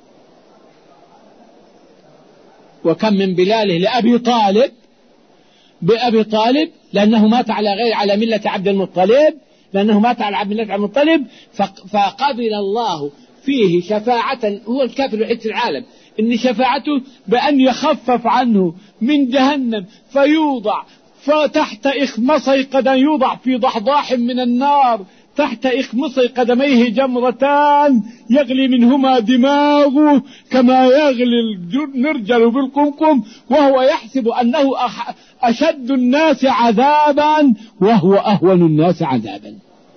وكم من بلاله لأبي طالب بأبي طالب، لأنه مات على ملة عبد المطلب، لأنه مات على ملة عبد المطلب، فقبل الله فيه شفاعة. هو الكافر الوحيد في العالم إن شفاعته بأن يخفف عنه من جهنم فيوضع فتحت إخمصي قدم، يوضع في ضحضاح من النار تحت إخمصي قدميه جمرتان يغلي منهما دماغه كما يغلي المرجل بالقمقم، وهو يحسب أنه أشد الناس عذابا وهو أهون الناس عذابا.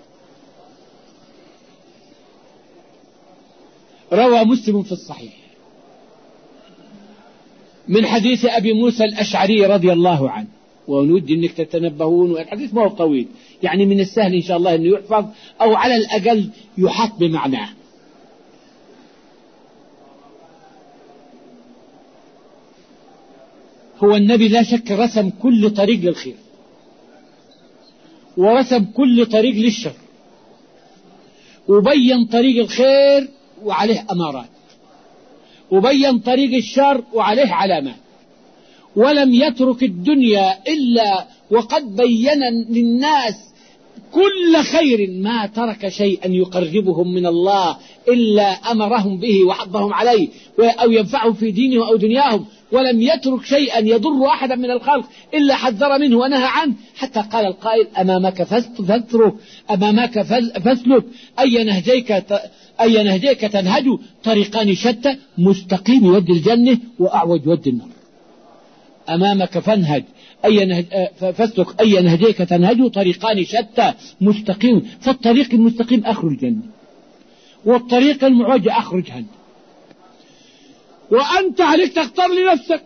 روى مسلم في الصحيح من حديث أبي موسى الأشعري رضي الله عنه، ونود أنك تتنبهون، والحديث ما هو طويل، يعني من السهل إن شاء الله أنه يحفظ أو على الأقل يحط بمعناه. هو النبي لا شك رسم كل طريق للخير ورسم كل طريق للشر، وبين طريق الخير وعليه أمارات، وبين طريق الشر وعليه علامات، ولم يترك الدنيا إلا وقد بين للناس كل خير، ما ترك شيئا يقربهم من الله إلا أمرهم به وحضهم عليه أو ينفعهم في دينهم أو دنياهم، ولم يترك شيئا يضر أحدا من الخلق إلا حذر منه ونهى عنه، حتى قال القائل أمامك فاترك، أمامك فاسلك، أي نهجيك تنهج، طريقان شتى، مستقيم يودي الجنة وأعوج يودي النار. أمامك فانهج فاسلك أي نهجيك تنهج، طريقان شتى مستقيم، فالطريق المستقيم آخر الجنة، والطريق المعوج آخر جهنم. وأنت عليك تختار لنفسك.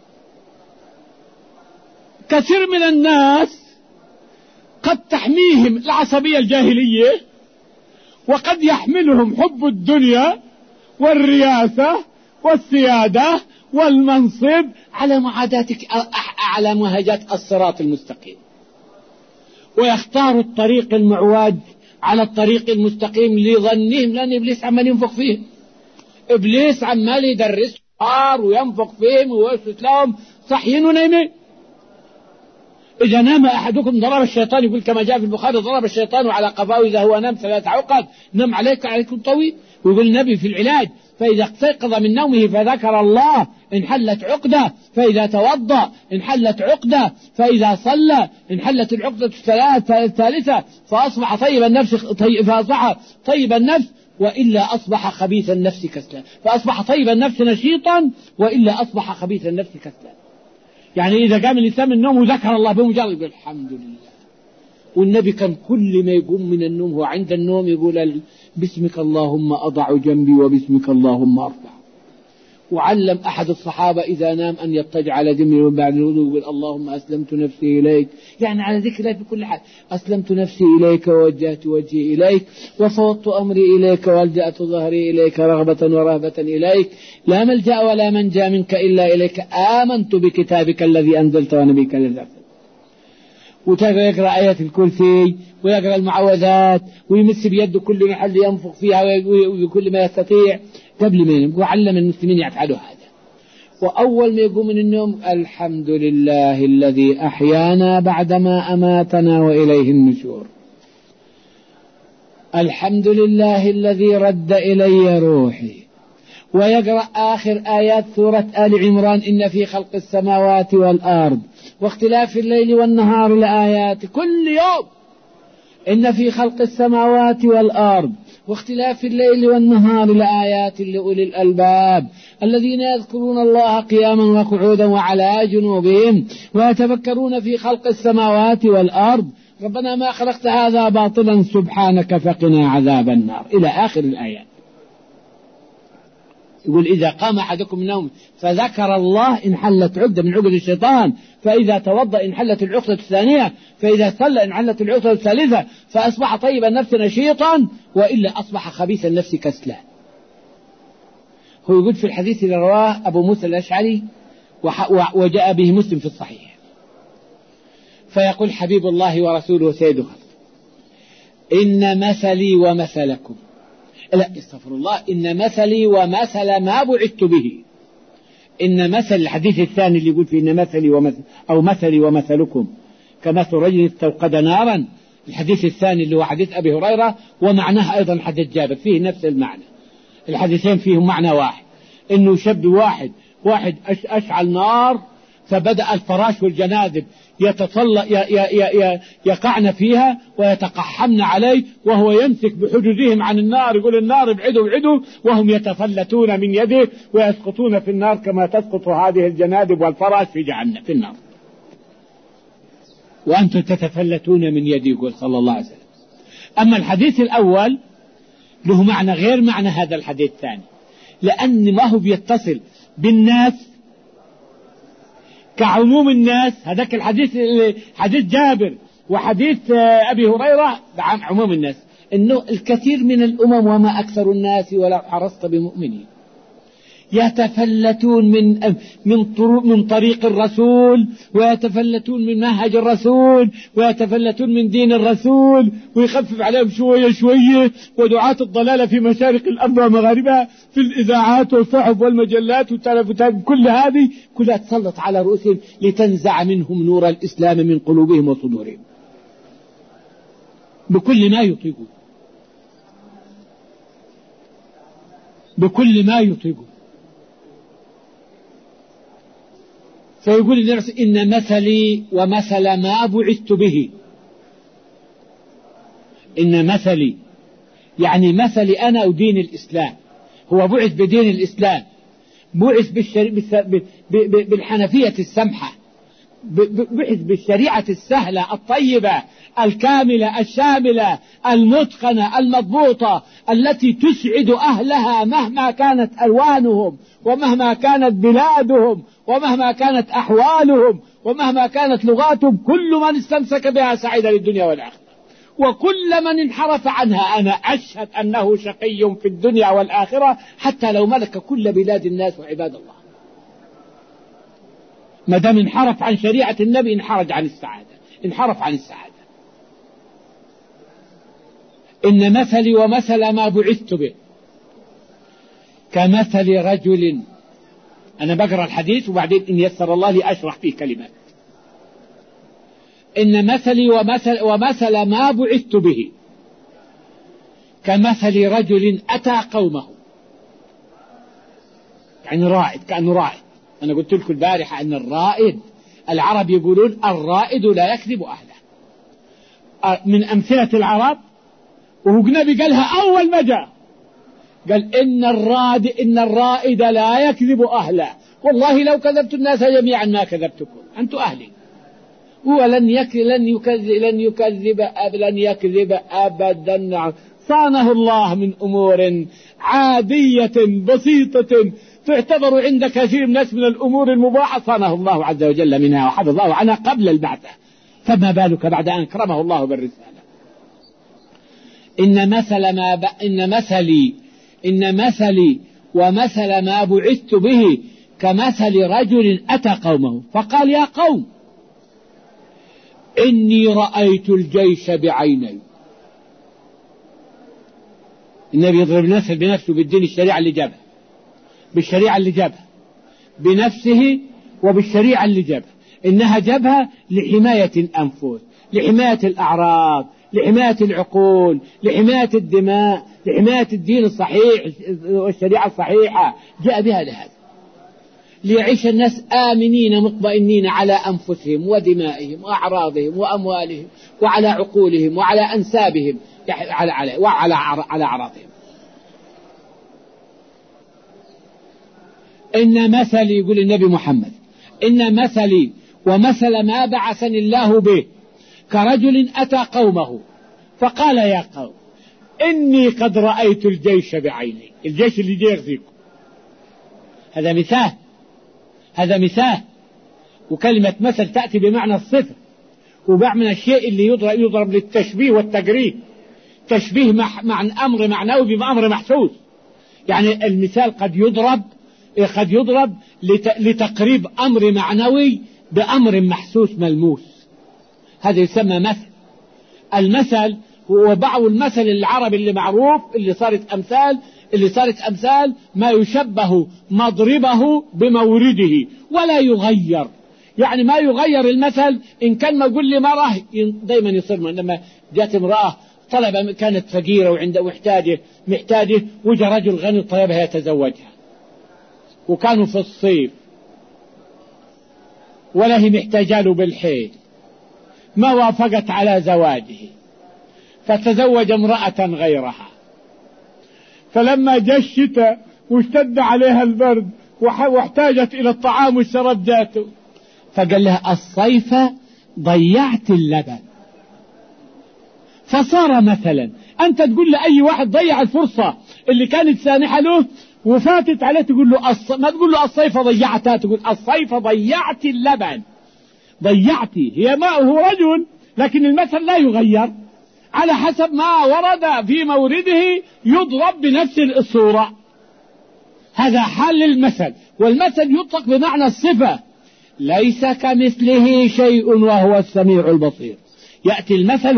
كثير من الناس قد تحميهم العصبية الجاهلية، وقد يحملهم حب الدنيا والرياسة والسيادة والمنصب على معاداتك، على مهجات الصراط المستقيم، ويختار الطريق المعوج على الطريق المستقيم لظنهم، لأن إبليس عمال ينفق فيهم، إبليس عمال يدرس وينفق فيهم ويوسوس لهم صحيين ونايمين. إذا نام أحدكم ضرب الشيطان، يقول كما جاء في البخاري ضرب الشيطان على قفاه إذا هو نام 3 عقد، نم عليكم طويل. ويقول النبي في العلاج فإذا استيقظ من نومه فذكر الله انحلت عقدة، فإذا توضأ انحلت عقدة، فإذا صلى انحلت العقدة الثالثة، فأصبح طيب النفس وإلا أصبح خبيث النفس كسلا، فأصبح طيب النفس نشيطا وإلا أصبح خبيث النفس كسلا. يعني إذا قام الإنسان من النوم وذكر الله بمجرد يقول الحمد لله. والنبي كان كل ما يقوم من النوم هو عند النوم يقول باسمك اللهم أضع جنبي وباسمك اللهم أرفع. وعلم أحد الصحابة إذا نام أن يضطجع على جنبه من بعد الوضوء يقول اللهم أسلمت نفسي إليك، يعني على ذكر الله في كل حال، أسلمت نفسي إليك ووجهت وجهي إليك وفوضت أمري إليك والجأت ظهري إليك رغبة ورهبة إليك، لا ملجأ ولا منجا منك إلا إليك، آمنت بكتابك الذي أنزلت ونبيك الذي أرسلت. ويقرأ آية الكرسي ويقرأ المعوذات ويمس بيده كل محل ينفخ فيها وكل ما يستطيع قبل ما ينام. وعلم المسلمين يفعلوا هذا. وأول ما يقوم من النوم الحمد لله الذي أحيانا بعدما أماتنا وإليه النشور، الحمد لله الذي رد إلي روحي. ويقرأ آخر آيات سورة آل عمران إن في خلق السماوات والأرض واختلاف الليل والنهار لآيات، كل يوم إن في خلق السماوات والأرض واختلاف الليل والنهار لآيات لأولي الألباب الذين يذكرون الله قياما وقعودا وعلى جنوبهم ويتفكرون في خلق السماوات والأرض ربنا ما خلقت هذا باطلا سبحانك فقنا عذاب النار إلى آخر الآيات. يقول إذا قام أحدكم من نوم فذكر الله انحلت عقدة من عقد الشيطان، فإذا توضأ انحلت العقدة الثانية، فإذا صلى انحلت العقدة الثالثة، فأصبح طيب النفس نشيطا، وإلا أصبح خبيث النفس كسلا. هو يقول في الحديث اللي رواه أبو موسى الأشعري وجاء به مسلم في الصحيح، فيقول حبيب الله ورسوله سيده إن مثلي ومثلكم، لا استغفر الله، إن مثلي ومثل ما بعثت به. إن مثل الحديث الثاني اللي يقول فيه إن مثلي أو مثلي ومثلكم كمثل رجل استوقد نارا، الحديث الثاني اللي هو حديث أبي هريرة ومعناه أيضا حديث جابر فيه نفس المعنى. الحديثين فيهم معنى واحد، إنه شاب واحد أشعل نار فبدأ الفراش والجنادب يقعن فيها ويتقحمن عليه، وهو يمسك بحجزهم عن النار يقول النار ابعدوا ابعدوا، وهم يتفلتون من يده ويسقطون في النار كما تسقط هذه الجنادب والفراش في جهنم في النار، وأنتم تتفلتون من يدي، يقول صلى الله عليه وسلم. أما الحديث الأول له معنى غير معنى هذا الحديث الثاني، لأن ما هو بيتصل بالناس كعموم الناس. هذاك الحديث حديث جابر وحديث أبي هريرة عن عموم الناس، إنه الكثير من الأمم وما أكثر الناس ولو حرصت بمؤمنين يتفلتون من طريق الرسول، ويتفلتون من منهج الرسول، ويتفلتون من دين الرسول، ويخفف عليهم شوية شوية. ودعاة الضلالة في مشارق الأرض ومغاربها في الإذاعات والصحف والمجلات والتلفزيون كل هذه كلها تسلط على رؤوسهم لتنزع منهم نور الإسلام من قلوبهم وصدورهم بكل ما يطيقون، بكل ما يطيقون. فيقول إن مثلي ومثل ما بعثت به. إن مثلي يعني مثلي أنا ودين الإسلام، هو بعث بدين الإسلام، بعث بالحنفية السمحة، بعث بالشريعة السهلة الطيبة الكاملة الشاملة المتقنة المضبوطة التي تسعد أهلها مهما كانت ألوانهم ومهما كانت بلادهم ومهما كانت أحوالهم ومهما كانت لغاتهم. كل من استمسك بها سعيد للدنيا والآخرة، وكل من انحرف عنها أنا أشهد أنه شقي في الدنيا والآخرة، حتى لو ملك كل بلاد الناس وعباد الله. ما دام انحرف عن شريعة النبي انحرف عن السعادة. إن مثلي ومثل ما بعثت به كمثل رجل. أنا بقرأ الحديث وبعدين إن يسر الله لي أشرح فيه كلمات. إن مثلي ومثل ما بعثت به كمثل رجل أتى قومه، يعني رائد، كأنه رائد. أنا قلت لكم البارحة أن الرائد العرب يقولون الرائد لا يكذب أهله. من أمثلة العرب، وهو النبي قالها أول ما جاء، قال إن الرائد لا يكذب أهله، والله لو كذبت الناس جميعا ما كذبتكم، أنتم أهلي. هو لن يكذب أبدا. صانه الله من أمور عادية بسيطة تعتبر عند كثير من الناس من الأمور المباحة، صانه الله عز وجل منها وحفظ الله عنها قبل البعثة، فما بالك بعد أن أكرمه الله بالرسالة. إن مثلي ومثل ما بعثت به كمثل رجل أتى قومه فقال يا قوم إني رأيت الجيش بعيني. النبي يضرب المثل بنفسه بالدين، الشريعة اللي جابها، بالشريعة اللي جابها بنفسه وبالشريعة اللي جابها، إنها جابها لحماية الأنفس، لحماية الأعراض، لحماية العقول، لحماية الدماء، لحماية الدين الصحيح والشريعة الصحيحة، جاء بها لهذا ليعيش الناس آمنين مطمئنين على أنفسهم ودمائهم وأعراضهم وأموالهم وعلى عقولهم وعلى أنسابهم، على أعراضهم. إن مثلي، يقول النبي محمد، إن مثلي ومثل ما بعثني الله به كرجل أتى قومه فقال يا قوم إني قد رأيت الجيش بعيني. الجيش اللي جاي يغزيكم، هذا مثال. وكلمة مثل تأتي بمعنى الصفة وبمعنى الشيء اللي يضرب للتشبيه والتقريب، تشبيه مع أمر معنوي بأمر محسوس. يعني المثال قد يضرب لتقريب أمر معنوي بأمر محسوس ملموس، هذا يسمى مثل. المثل هو بعض المثل العربي اللي معروف، اللي صارت أمثال ما يشبه مضربه بمورده ولا يغير. يعني ما يغير المثل. إن كان ما يقول لي مرة دايما يصير، لما جاءت امرأة طلبة كانت فقيرة محتاجة وجاء رجل غني طلبها يتزوجها، وكانوا في الصيف ولا هي محتاجة له بالحيل، ما وافقت على زواجه فتزوج امرأة غيرها. فلما جاء الشتاء واشتد عليها البرد واحتاجت إلى الطعام والشراب ذاته، فقال لها الصيف ضيعت اللبن. فصار مثلا أنت تقول لأي واحد ضيع الفرصة اللي كانت سانحة له وفاتت عليه، تقول له ما تقول له الصيف ضيعتها، تقول الصيف ضيعت اللبن. ضيعتي هي ما هو رجل، لكن المثل لا يغير على حسب ما ورد في مورده، يضرب بنفس الصورة. هذا حال المثل. والمثل يطلق بمعنى الصفة. ليس كمثله شيء وهو السميع البصير. يأتي المثل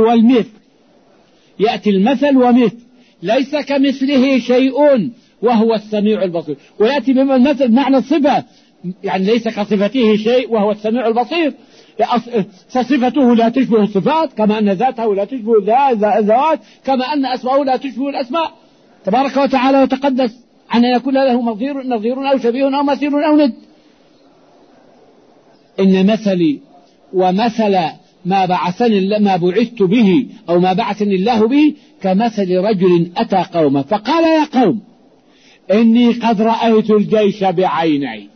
ومثل. ليس كمثله شيء وهو السميع البصير. ويأتي المثل بمعنى الصفة، يعني ليس كصفته شيء وهو السميع البصير. فصفته لا تشبه الصفات، كما أن ذاته لا تشبه الذوات، كما أن أسماءه لا تشبه الأسماء تبارك وتعالى وتقدس عن أن يكون له نظير أو شبيه أو مثيل أو ند. إن مثلي ومثل ما بعثت به أو ما بعثني الله به كمثل رجل أتى قومه فقال يا قوم إني قد رأيت الجيش بعيني.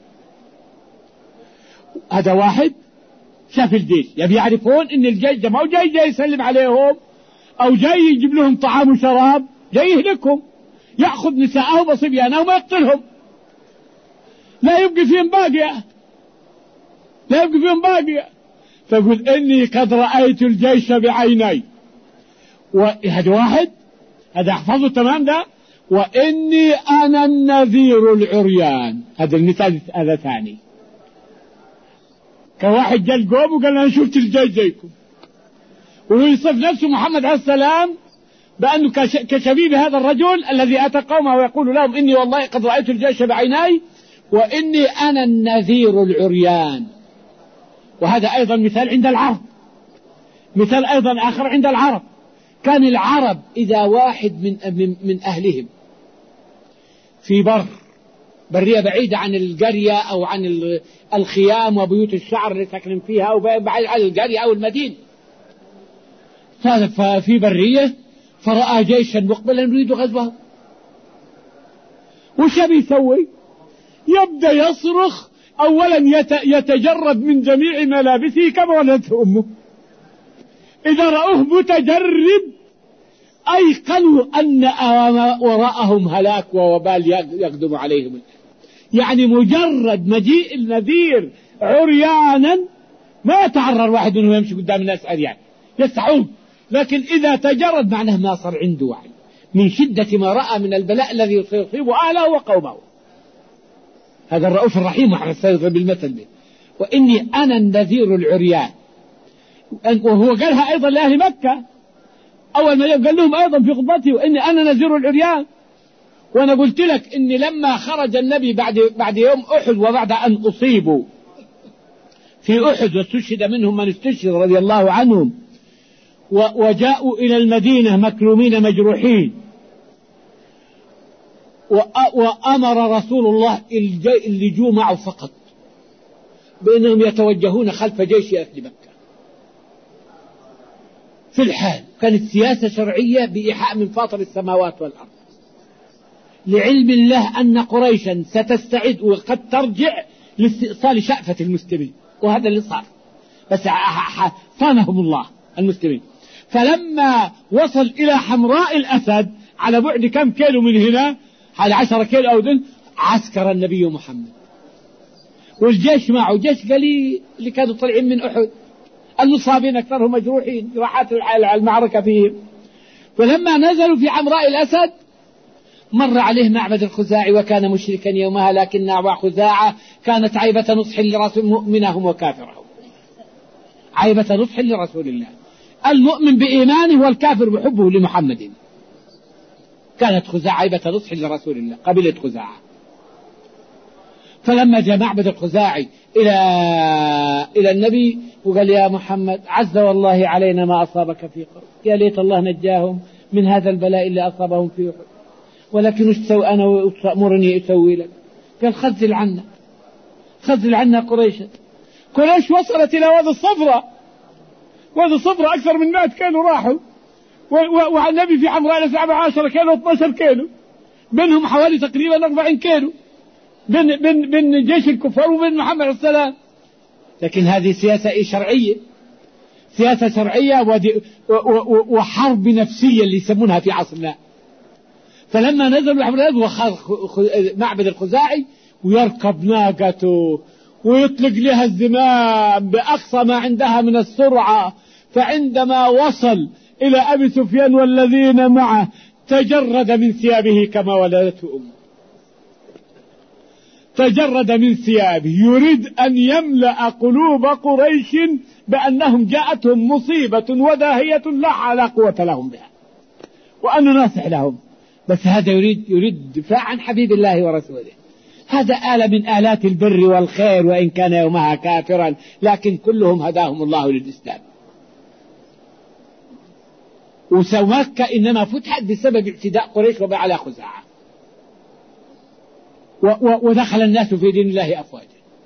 هذا واحد شاف الجيش، يبي يعرفون إن الجيش ده ما هو جاي يسلم عليهم أو جاي يجيب لهم طعام وشراب، جاي يهلكهم، يأخذ نساءهم وصبيانهم ويقتلهم، لا يبقي فيهم باقية. فقل إني قد رأيت الجيش بعيني. وهذا واحد، هذا احفظه تمام ده. وإني أنا النذير العريان، هذا المثال هذا ثاني. كواحد جاء القوم وقال أنا شفت الجيش زيكم، وهو يصف نفسه محمد عليه السلام بأنه كشبيب هذا الرجل الذي أتى قومه ويقول لهم إني والله قد رأيت الجيش بعيني وإني أنا النذير العريان. وهذا أيضا مثال عند العرب، مثال أيضا آخر عند العرب. كان العرب إذا واحد من أهلهم في برية بعيدة عن القرية أو عن الخيام وبيوت الشعر اللي ساكنين فيها أو بعيد عن القرية أو المدينة، ففي برية فرأى جيشا مقبلا يريد غزوه، وش بيسوي؟ يبدأ يصرخ. أولا يتجرد من جميع ملابسه كما ولدته أمه. إذا رأوه متجرد أيقنوا أن وراءهم هلاك ووبال يقدم عليهم. يعني مجرد مجيء النذير عريانا ما يتعرر واحد أنه يمشي قدام الناس عريان، يستحون. لكن إذا تجرد معناه ما صار عنده وعي من شدة ما رأى من البلاء الذي يصيب أهله وقومه. هذا الرؤوف الرحيم محمد بالمثل به. وإني أنا النذير العريان. وهو قالها أيضا لأهل مكة أول ما قال لهم أيضا في خطبته وإني أنا نذير العريان. وأنا قلت لك إني لما خرج النبي بعد يوم أحد وبعد أن أصيبوا في أحد واستشهد منهم من استشهد رضي الله عنهم وجاءوا إلى المدينة مكلومين مجروحين، وأمر رسول الله اللجوء معه فقط بأنهم يتوجهون خلف جيش أهل مكة. في الحال. كانت سياسة شرعية بإيحاء من فاطر السماوات والأرض، لعلم الله أن قريشا ستستعد وقد ترجع لاستئصال شأفة المسلمين، وهذا اللي صار، بس صانهم الله المسلمين. فلما وصل إلى حمراء الأسد على بعد كم كيلو من هنا، على 10 كيلو أو دن، عسكر النبي محمد والجيش معه جيش قليل اللي كانوا طالعين من أحد، المصابين أكثرهم مجروحين، جراحات المعركة فيهم. فلما نزلوا في حمراء الأسد مر عليه معبد الخزاعي، وكان مشركا يومها، لكن خزاعة كانت عيبة نصح لرسول مؤمنهم وكافرهم، عيبة نصح لرسول الله، المؤمن بإيمانه والكافر بحبه لمحمد. كانت خزاعة عيبة نصح لرسول الله، قبيلة خزاعة. فلما جاء معبد الخزاعي إلى النبي وقال يا محمد عز والله علينا ما أصابك في قوم، يا ليت الله نجاهم من هذا البلاء اللي أصابهم في أحد، ولكن وش سوي أنا وتأمرني أسوي لك؟ قال خذل عنا، خذل عنا قريشا. قريش وصلت إلى وادي الصفرة، وادي الصفرة أكثر من 100 كيلو راحوا، والنبي في حمراء 17 كيلو 12 كيلو، بينهم حوالي تقريبا 40 كيلو بين جيش الكفار وبين محمد عليه السلام. لكن هذه سياسة شرعية، سياسة شرعية وحرب نفسية اللي يسمونها في عصرنا. فلما نزلوا حمراء معبد الخزاعي ويركب ناقته ويطلق لها الزمام بأقصى ما عندها من السرعة، فعندما وصل إلى أبي سفيان والذين معه تجرد من ثيابه كما ولدته أمه، تجرد من ثيابه، يريد أن يملأ قلوب قريش بأنهم جاءتهم مصيبة وداهية لا قوة لهم بها، وأن نناصح لهم. بس هذا يريد دفاع عن حبيب الله ورسوله. هذا آلة من آلات البر والخير، وإن كان يومها كافرا، لكن كلهم هداهم الله للإسلام. ومكة إنما فتحت بسبب اعتداء قريش وبعلى خزاعة، ودخل الناس في دين الله أفواجا.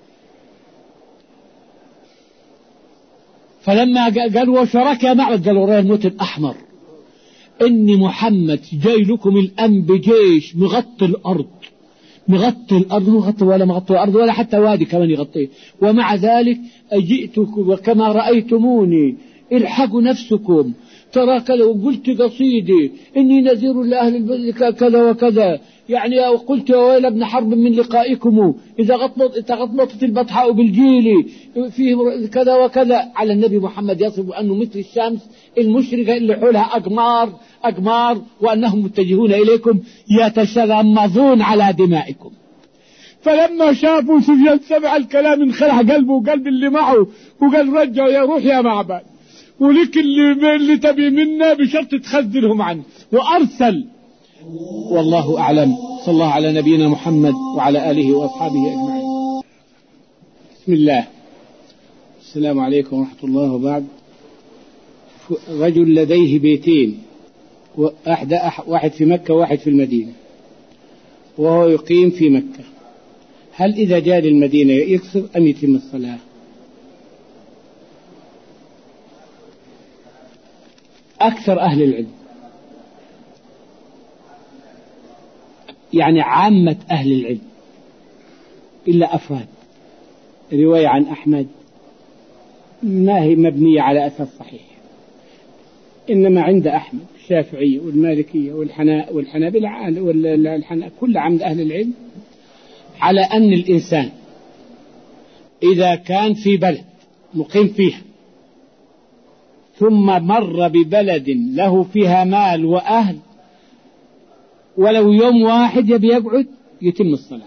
فلما قالوا وشرك معبد، قالوا رأي الموت الأحمر، إن محمد جاي لكم الآن بجيش مغطي الأرض، مغطي الأرض، مغطي ولا مغطي الأرض ولا حتى وادي كمان يغطيه، ومع ذلك أجئتكم وكما رأيتموني، الحقوا نفسكم، ترى كذا، وقلت قصيدي إني نذير لأهل البلد كذا وكذا، يعني قلت يا ويل ابن حرب من لقائكم إذا غطت البطحاء بالجيل فيه كذا وكذا، على النبي محمد يصف أنه مثل الشمس المشرقة اللي حولها أقمار، وأنهم متجهون إليكم يتشرمضون على دمائكم. فلما شافوا سفيان سمع الكلام انخلع قلبه وقلب اللي معه، وقال رجعوا يا روح يا معبد، ولك اللي تبي منا بشرط تخذلهم عنه، وأرسل. والله أعلم. صلى الله على نبينا محمد وعلى آله وأصحابه أجمعين. بسم الله، السلام عليكم ورحمة الله وبعد. رجل لديه بيتين، واحد في مكة وواحد في المدينة، وهو يقيم في مكة، هل إذا جاء للمدينة يكسر أم يتم الصلاة؟ أكثر أهل العلم، يعني عامة أهل العلم إلا أفراد، رواية عن أحمد ما هي مبنية على أساس صحيح، إنما عند أحمد الشافعي والمالكية والحنابلة كل عند أهل العلم على أن الإنسان إذا كان في بلد مقيم فيها ثم مر ببلد له فيها مال وأهل ولو يوم واحد يبي يقعد يتم الصلاة،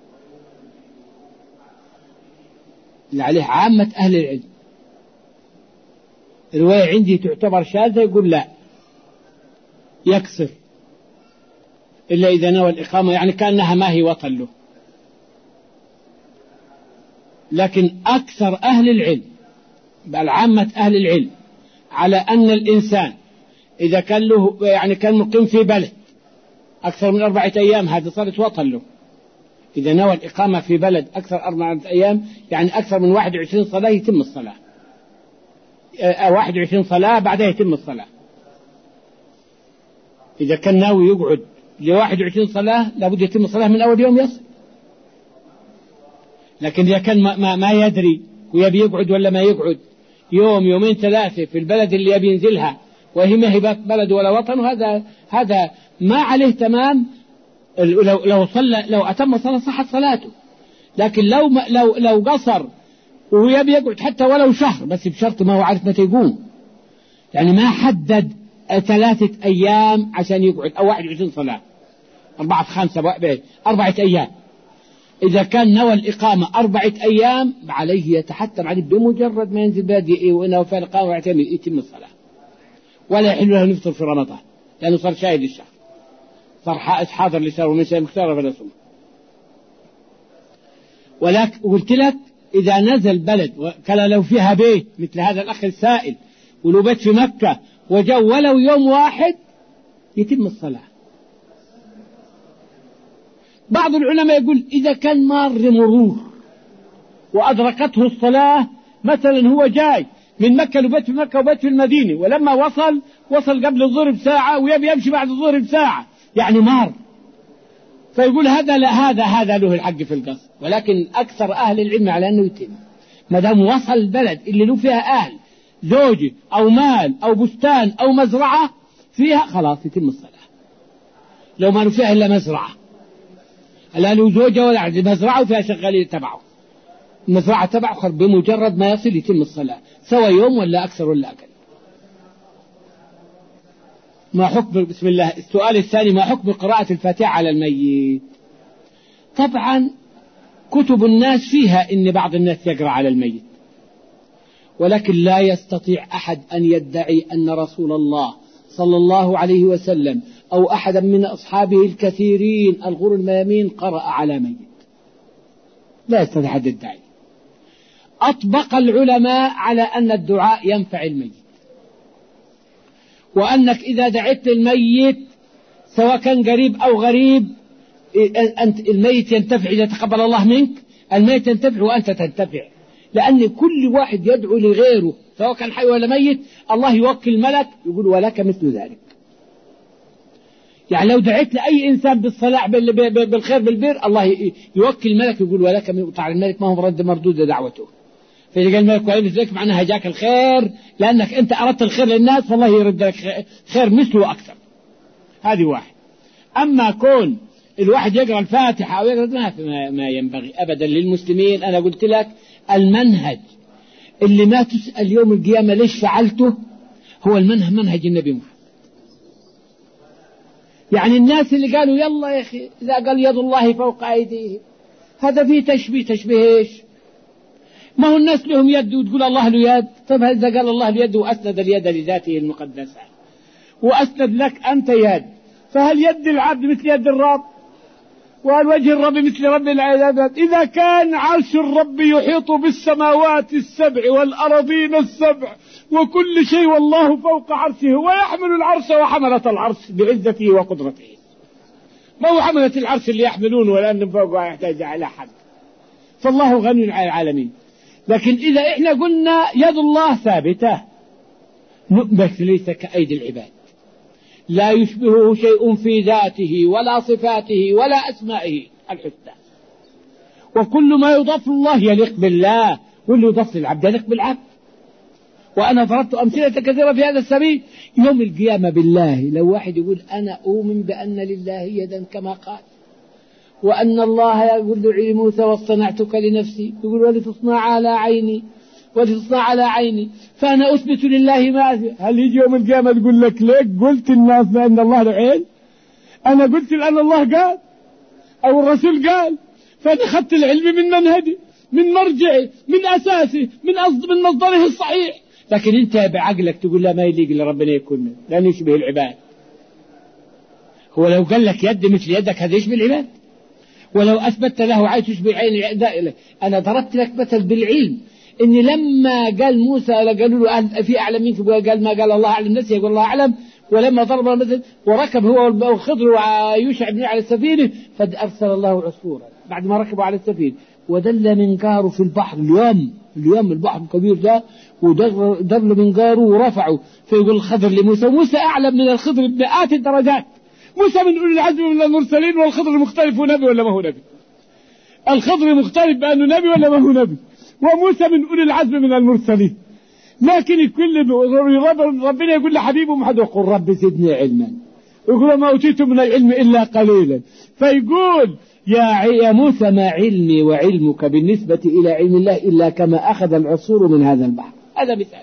اللي عليه عامة أهل العلم. الرواية عندي تعتبر شاذة، يقول لا يكسر إلا إذا نوى الإقامة، يعني كأنها ما هي وطن له. لكن أكثر أهل العلم بل عامة أهل العلم على أن الإنسان إذا كان له يعني كان مقيم في بلد أكثر من 4 أيام، هذا صارت وطن له. إذا نوى الإقامة في بلد أكثر 4 أيام، يعني أكثر من 21 صلاة، يتم الصلاة. 21 صلاة بعدها يتم الصلاة. إذا كان ناوي يقعد ل21 صلاة لابد يتم الصلاة من أول يوم يصل. لكن إذا كان ما يدري ويبي يقعد ولا ما يقعد يوم يومين ثلاثة في البلد اللي يبي ينزلها وهي ما هي بلد ولا وطن، هذا ما عليه تمام. لو أتم الصلاة صحت صلاته. لكن لو قصر وهو يبي يقعد حتى ولو شهر، بس بشرط ما هو عارف متى يقوم، يعني ما حدد 3 أيام عشان يقعد أو 21 صلاة 4 في 5 4 أيام. إذا كان نوى الإقامة 4 أيام عليه يتحتم عليه بمجرد ما ينزل بلد وإنه في الإقامة يتم الصلاة، ولا يحل له نفطر في رمضان لأنه صار شاهد الشهر، صار حاضر للشهر ومن شهر مختار فلا صوم. ولكن قلت لك إذا نزل بلد كان لو فيها بيت مثل هذا الأخ السائل ولو بيت في مكة وجو ولو يوم واحد يتم الصلاة. بعض العلماء يقول إذا كان مار مرور وأدركته الصلاة، مثلا هو جاي من مكة لبيت في مكة وبيت في المدينة، ولما وصل قبل الظهر بساعة ويبي يمشي بعد الظهر بساعة، يعني مار، فيقول هذا لا هذا له الحق في القصر. ولكن أكثر أهل العلم على أنه يتم ما دام وصل البلد اللي له فيها أهل زوجة أو مال أو بستان أو مزرعة فيها، خلاص يتم الصلاة. لو ما له فيها إلا مزرعة، لا له زوجة ولا عزيز، مزرعة وفيها شغالين تبعه، المزرعة تبعه بمجرد ما يصل يتم الصلاة سواء يوم ولا أكثر ولا أقل. ما حكم بسم الله. السؤال الثاني: ما حكم قراءة الفاتحة على الميت؟ طبعا كتب الناس فيها إن بعض الناس يقرأ على الميت، ولكن لا يستطيع أحد أن يدعي أن رسول الله صلى الله عليه وسلم أو أحدا من أصحابه الكثيرين الغر الميامين قرأ على ميت، لا يستطيع أحد يدعي. أطبق العلماء على أن الدعاء ينفع الميت، وأنك إذا دعيت للميت سواء كان قريب أو غريب أنت الميت ينتفع إذا تقبل الله منك، الميت ينتفع وأنت تنتفع، لأن كل واحد يدعو لغيره سواء كان حي ولا ميت الله يوكل ملك يقول ولك مثل ذلك. يعني لو دعيت لأي إنسان بالصلاح بالخير بالبر الله يوكل ملك يقول ولك، طبعا الملك ما هو رد مردود دعوته، فإذا قال الملك وعلم ذلك معناها جاك الخير لأنك أنت أردت الخير للناس فالله يرد لك خير مثله أكثر. هذه واحد. أما كون الواحد يقرأ الفاتحة أو يقرأ ما ينبغي أبدا للمسلمين. أنا قلت لك المنهج اللي ما تسأل يوم القيامة ليش فعلته هو منهج النبي محمد. يعني الناس اللي قالوا يلا يا أخي إذا قال يد الله فوق أيديهم هذا فيه تشبيه إيش؟ ما هو الناس لهم يد وتقول الله له يد. طيب إذا قال الله له يد وأسند اليد لذاته المقدسة وأسند لك أنت يد، فهل يد العبد مثل يد الرب؟ وهل وجه الرب مثل رب العباد؟ إذا كان عرش الرب يحيط بالسماوات السبع والأراضين السبع وكل شيء والله فوق عرشه ويحمل العرش وحملة العرش بعزته وقدرته، ما هو حملة العرش اللي يحملون ولأن فوقه يحتاج على حد، فالله غني عن العالمين. لكن إذا إحنا قلنا يد الله ثابتة بس ليس كأيدي العباد، لا يشبهه شيء في ذاته ولا صفاته ولا أسمائه الحسنى، وكل ما يضاف الله يليق بالله واللي يضاف للعبد يليق بالعبد. وأنا ضربت أمثلة كثيرة في هذا السبيل. يوم القيامة بالله لو واحد يقول أنا أؤمن بأن لله يدا كما قال، وأن الله يقول لموسى واصطنعتك لنفسي، يقول ولتصنع على عيني فأنا أثبت لله ما أثبت. هل يجي يوم القيامة تقول لك ليك قلت الناس بأن الله له عين؟ أنا قلت لأن الله قال أو الرسول قال، فأنا أخذت العلم من منهجي من مرجعي من أساسي من مصدره الصحيح. لكن أنت بعقلك تقول لا ما يليق لربنا يكون لأن يشبه العباد. هو لو قال لك يد مثل يدك هذا يشبه العباد، ولو أثبت له عين تشبه عين. أنا ضربت لك مثل بالعلم إن لما قال موسى قالوا له في أعلم منك، قال ما قال الله أعلم نفسه يقول الله أعلم. ولما ضرب مثل وركب هو والخضر ويوشع بن على السفينة فأرسل الله عصفورا بعد ما ركبوا على السفينة ودل منقاره في البحر. اليوم البحر الكبير ده، ودل منقاره ورفعه. فيقول الخضر لموسى، موسى أعلم من الخضر بمئات الدرجات. موسى من أولي العزم من المرسلين، والخضر مختلف، نبي ولا ما هو نبي؟ الخضر مختلف بأنه نبي ولا ما هو نبي؟ وموسى من أولي العزم من المرسلين. لكن الكل ربنا يقول لحبيبه محمد يقول رب زدني علما، يقول ما أوتيت من العلم إلا قليلا. فيقول يا موسى ما علمي وعلمك بالنسبة إلى علم الله إلا كما أخذ العصور من هذا البحر. هذا مثال.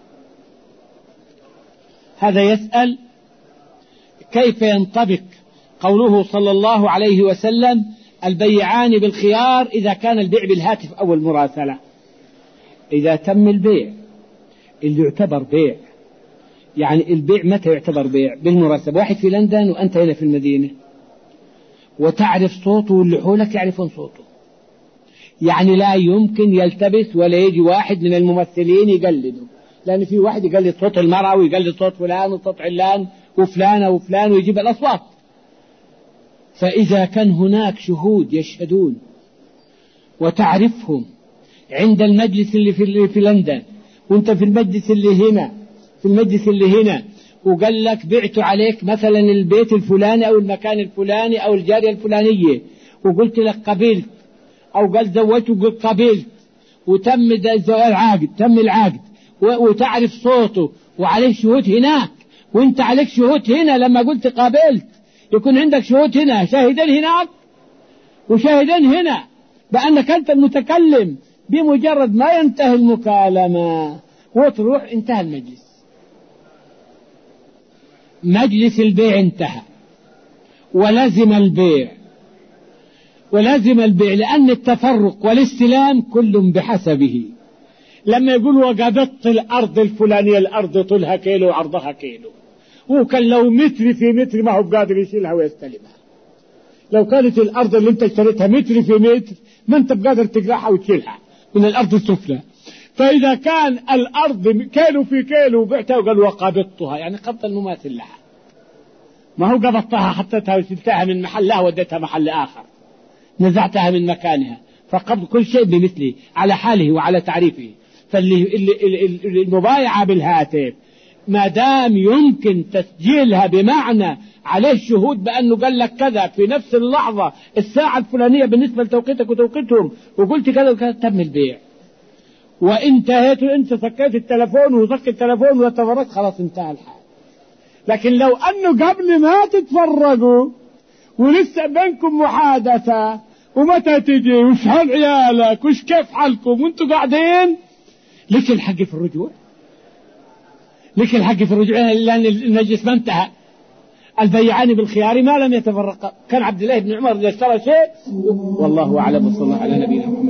هذا يسأل كيف ينطبق قوله صلى الله عليه وسلم البيعان بالخيار إذا كان البيع بالهاتف أو المراسلة. إذا تم البيع اللي يعتبر بيع، يعني البيع متى يعتبر بيع؟ بالمراسلة. واحد في لندن وأنت هنا في المدينة، وتعرف صوته واللي حولك يعرفون صوته، يعني لا يمكن يلتبس ولا يجي واحد من الممثلين يقلده، لأن في واحد يقلد صوت المرأة ويقلد صوت فلان وصوت علان وفلانة وفلان ويجيب الأصوات. فإذا كان هناك شهود يشهدون وتعرفهم عند المجلس اللي في لندن، وانت في المجلس اللي هنا وقال لك بعت عليك مثلا البيت الفلاني أو المكان الفلاني أو الجارية الفلانية، وقلت لك قبلت، أو قال زوجت وقلت قبلت، وتم العقد وتعرف صوته وعليه شهود هناك، وانت عليك شهود هنا لما قلت قابلت، يكون عندك شهود هنا، شاهدين هناك وشاهدين هنا بأنك أنت المتكلم. بمجرد ما ينتهي المكالمة وتروح، انتهى المجلس، مجلس البيع انتهى، ولازم البيع لأن التفرق والاستلام كل بحسبه. لما يقول وقبضت الأرض الفلانية، الأرض طولها كيلو وعرضها كيلو، وكان لو متر في متر ما هو قادر يشيلها ويستلمها. لو كانت الأرض اللي انت اشتريتها متر في متر ما انت بقادر تقرحها وتشيلها من الأرض السفلى. فإذا كان الأرض كيلو في كيلو وبعتها وقال وقبضتها، يعني قبض المماثل لها، ما هو قبضتها حطيتها وشلتها من محلها وديتها محل آخر، نزعتها من مكانها. فقبض كل شيء بمثله على حاله وعلى تعريفه. فالمبايعة بالهاتف ما دام يمكن تسجيلها بمعنى عليه شهود بأنه قال لك كذا في نفس اللحظة الساعة الفلانية بالنسبة لتوقيتك وتوقيتهم، وقلت كذا وكذا، تم البيع وانتهيت، انت سكيت التلفون وسك التلفون وتفرقت، خلاص انتهى الحال. لكن لو أنه قبل ما تتفرقوا ولسه بينكم محادثة ومتى تجي وش حال عيالك وش كيف حالكم وانتوا قاعدين، ليش الحق في الرجوع؟ لأن المجلس ما انتهى. البيعان بالخيار ما لم يتفرقا. كان عبد الله بن عمر إذا اشترى شيء، والله أعلم، وصلى الله على نبينا محمد.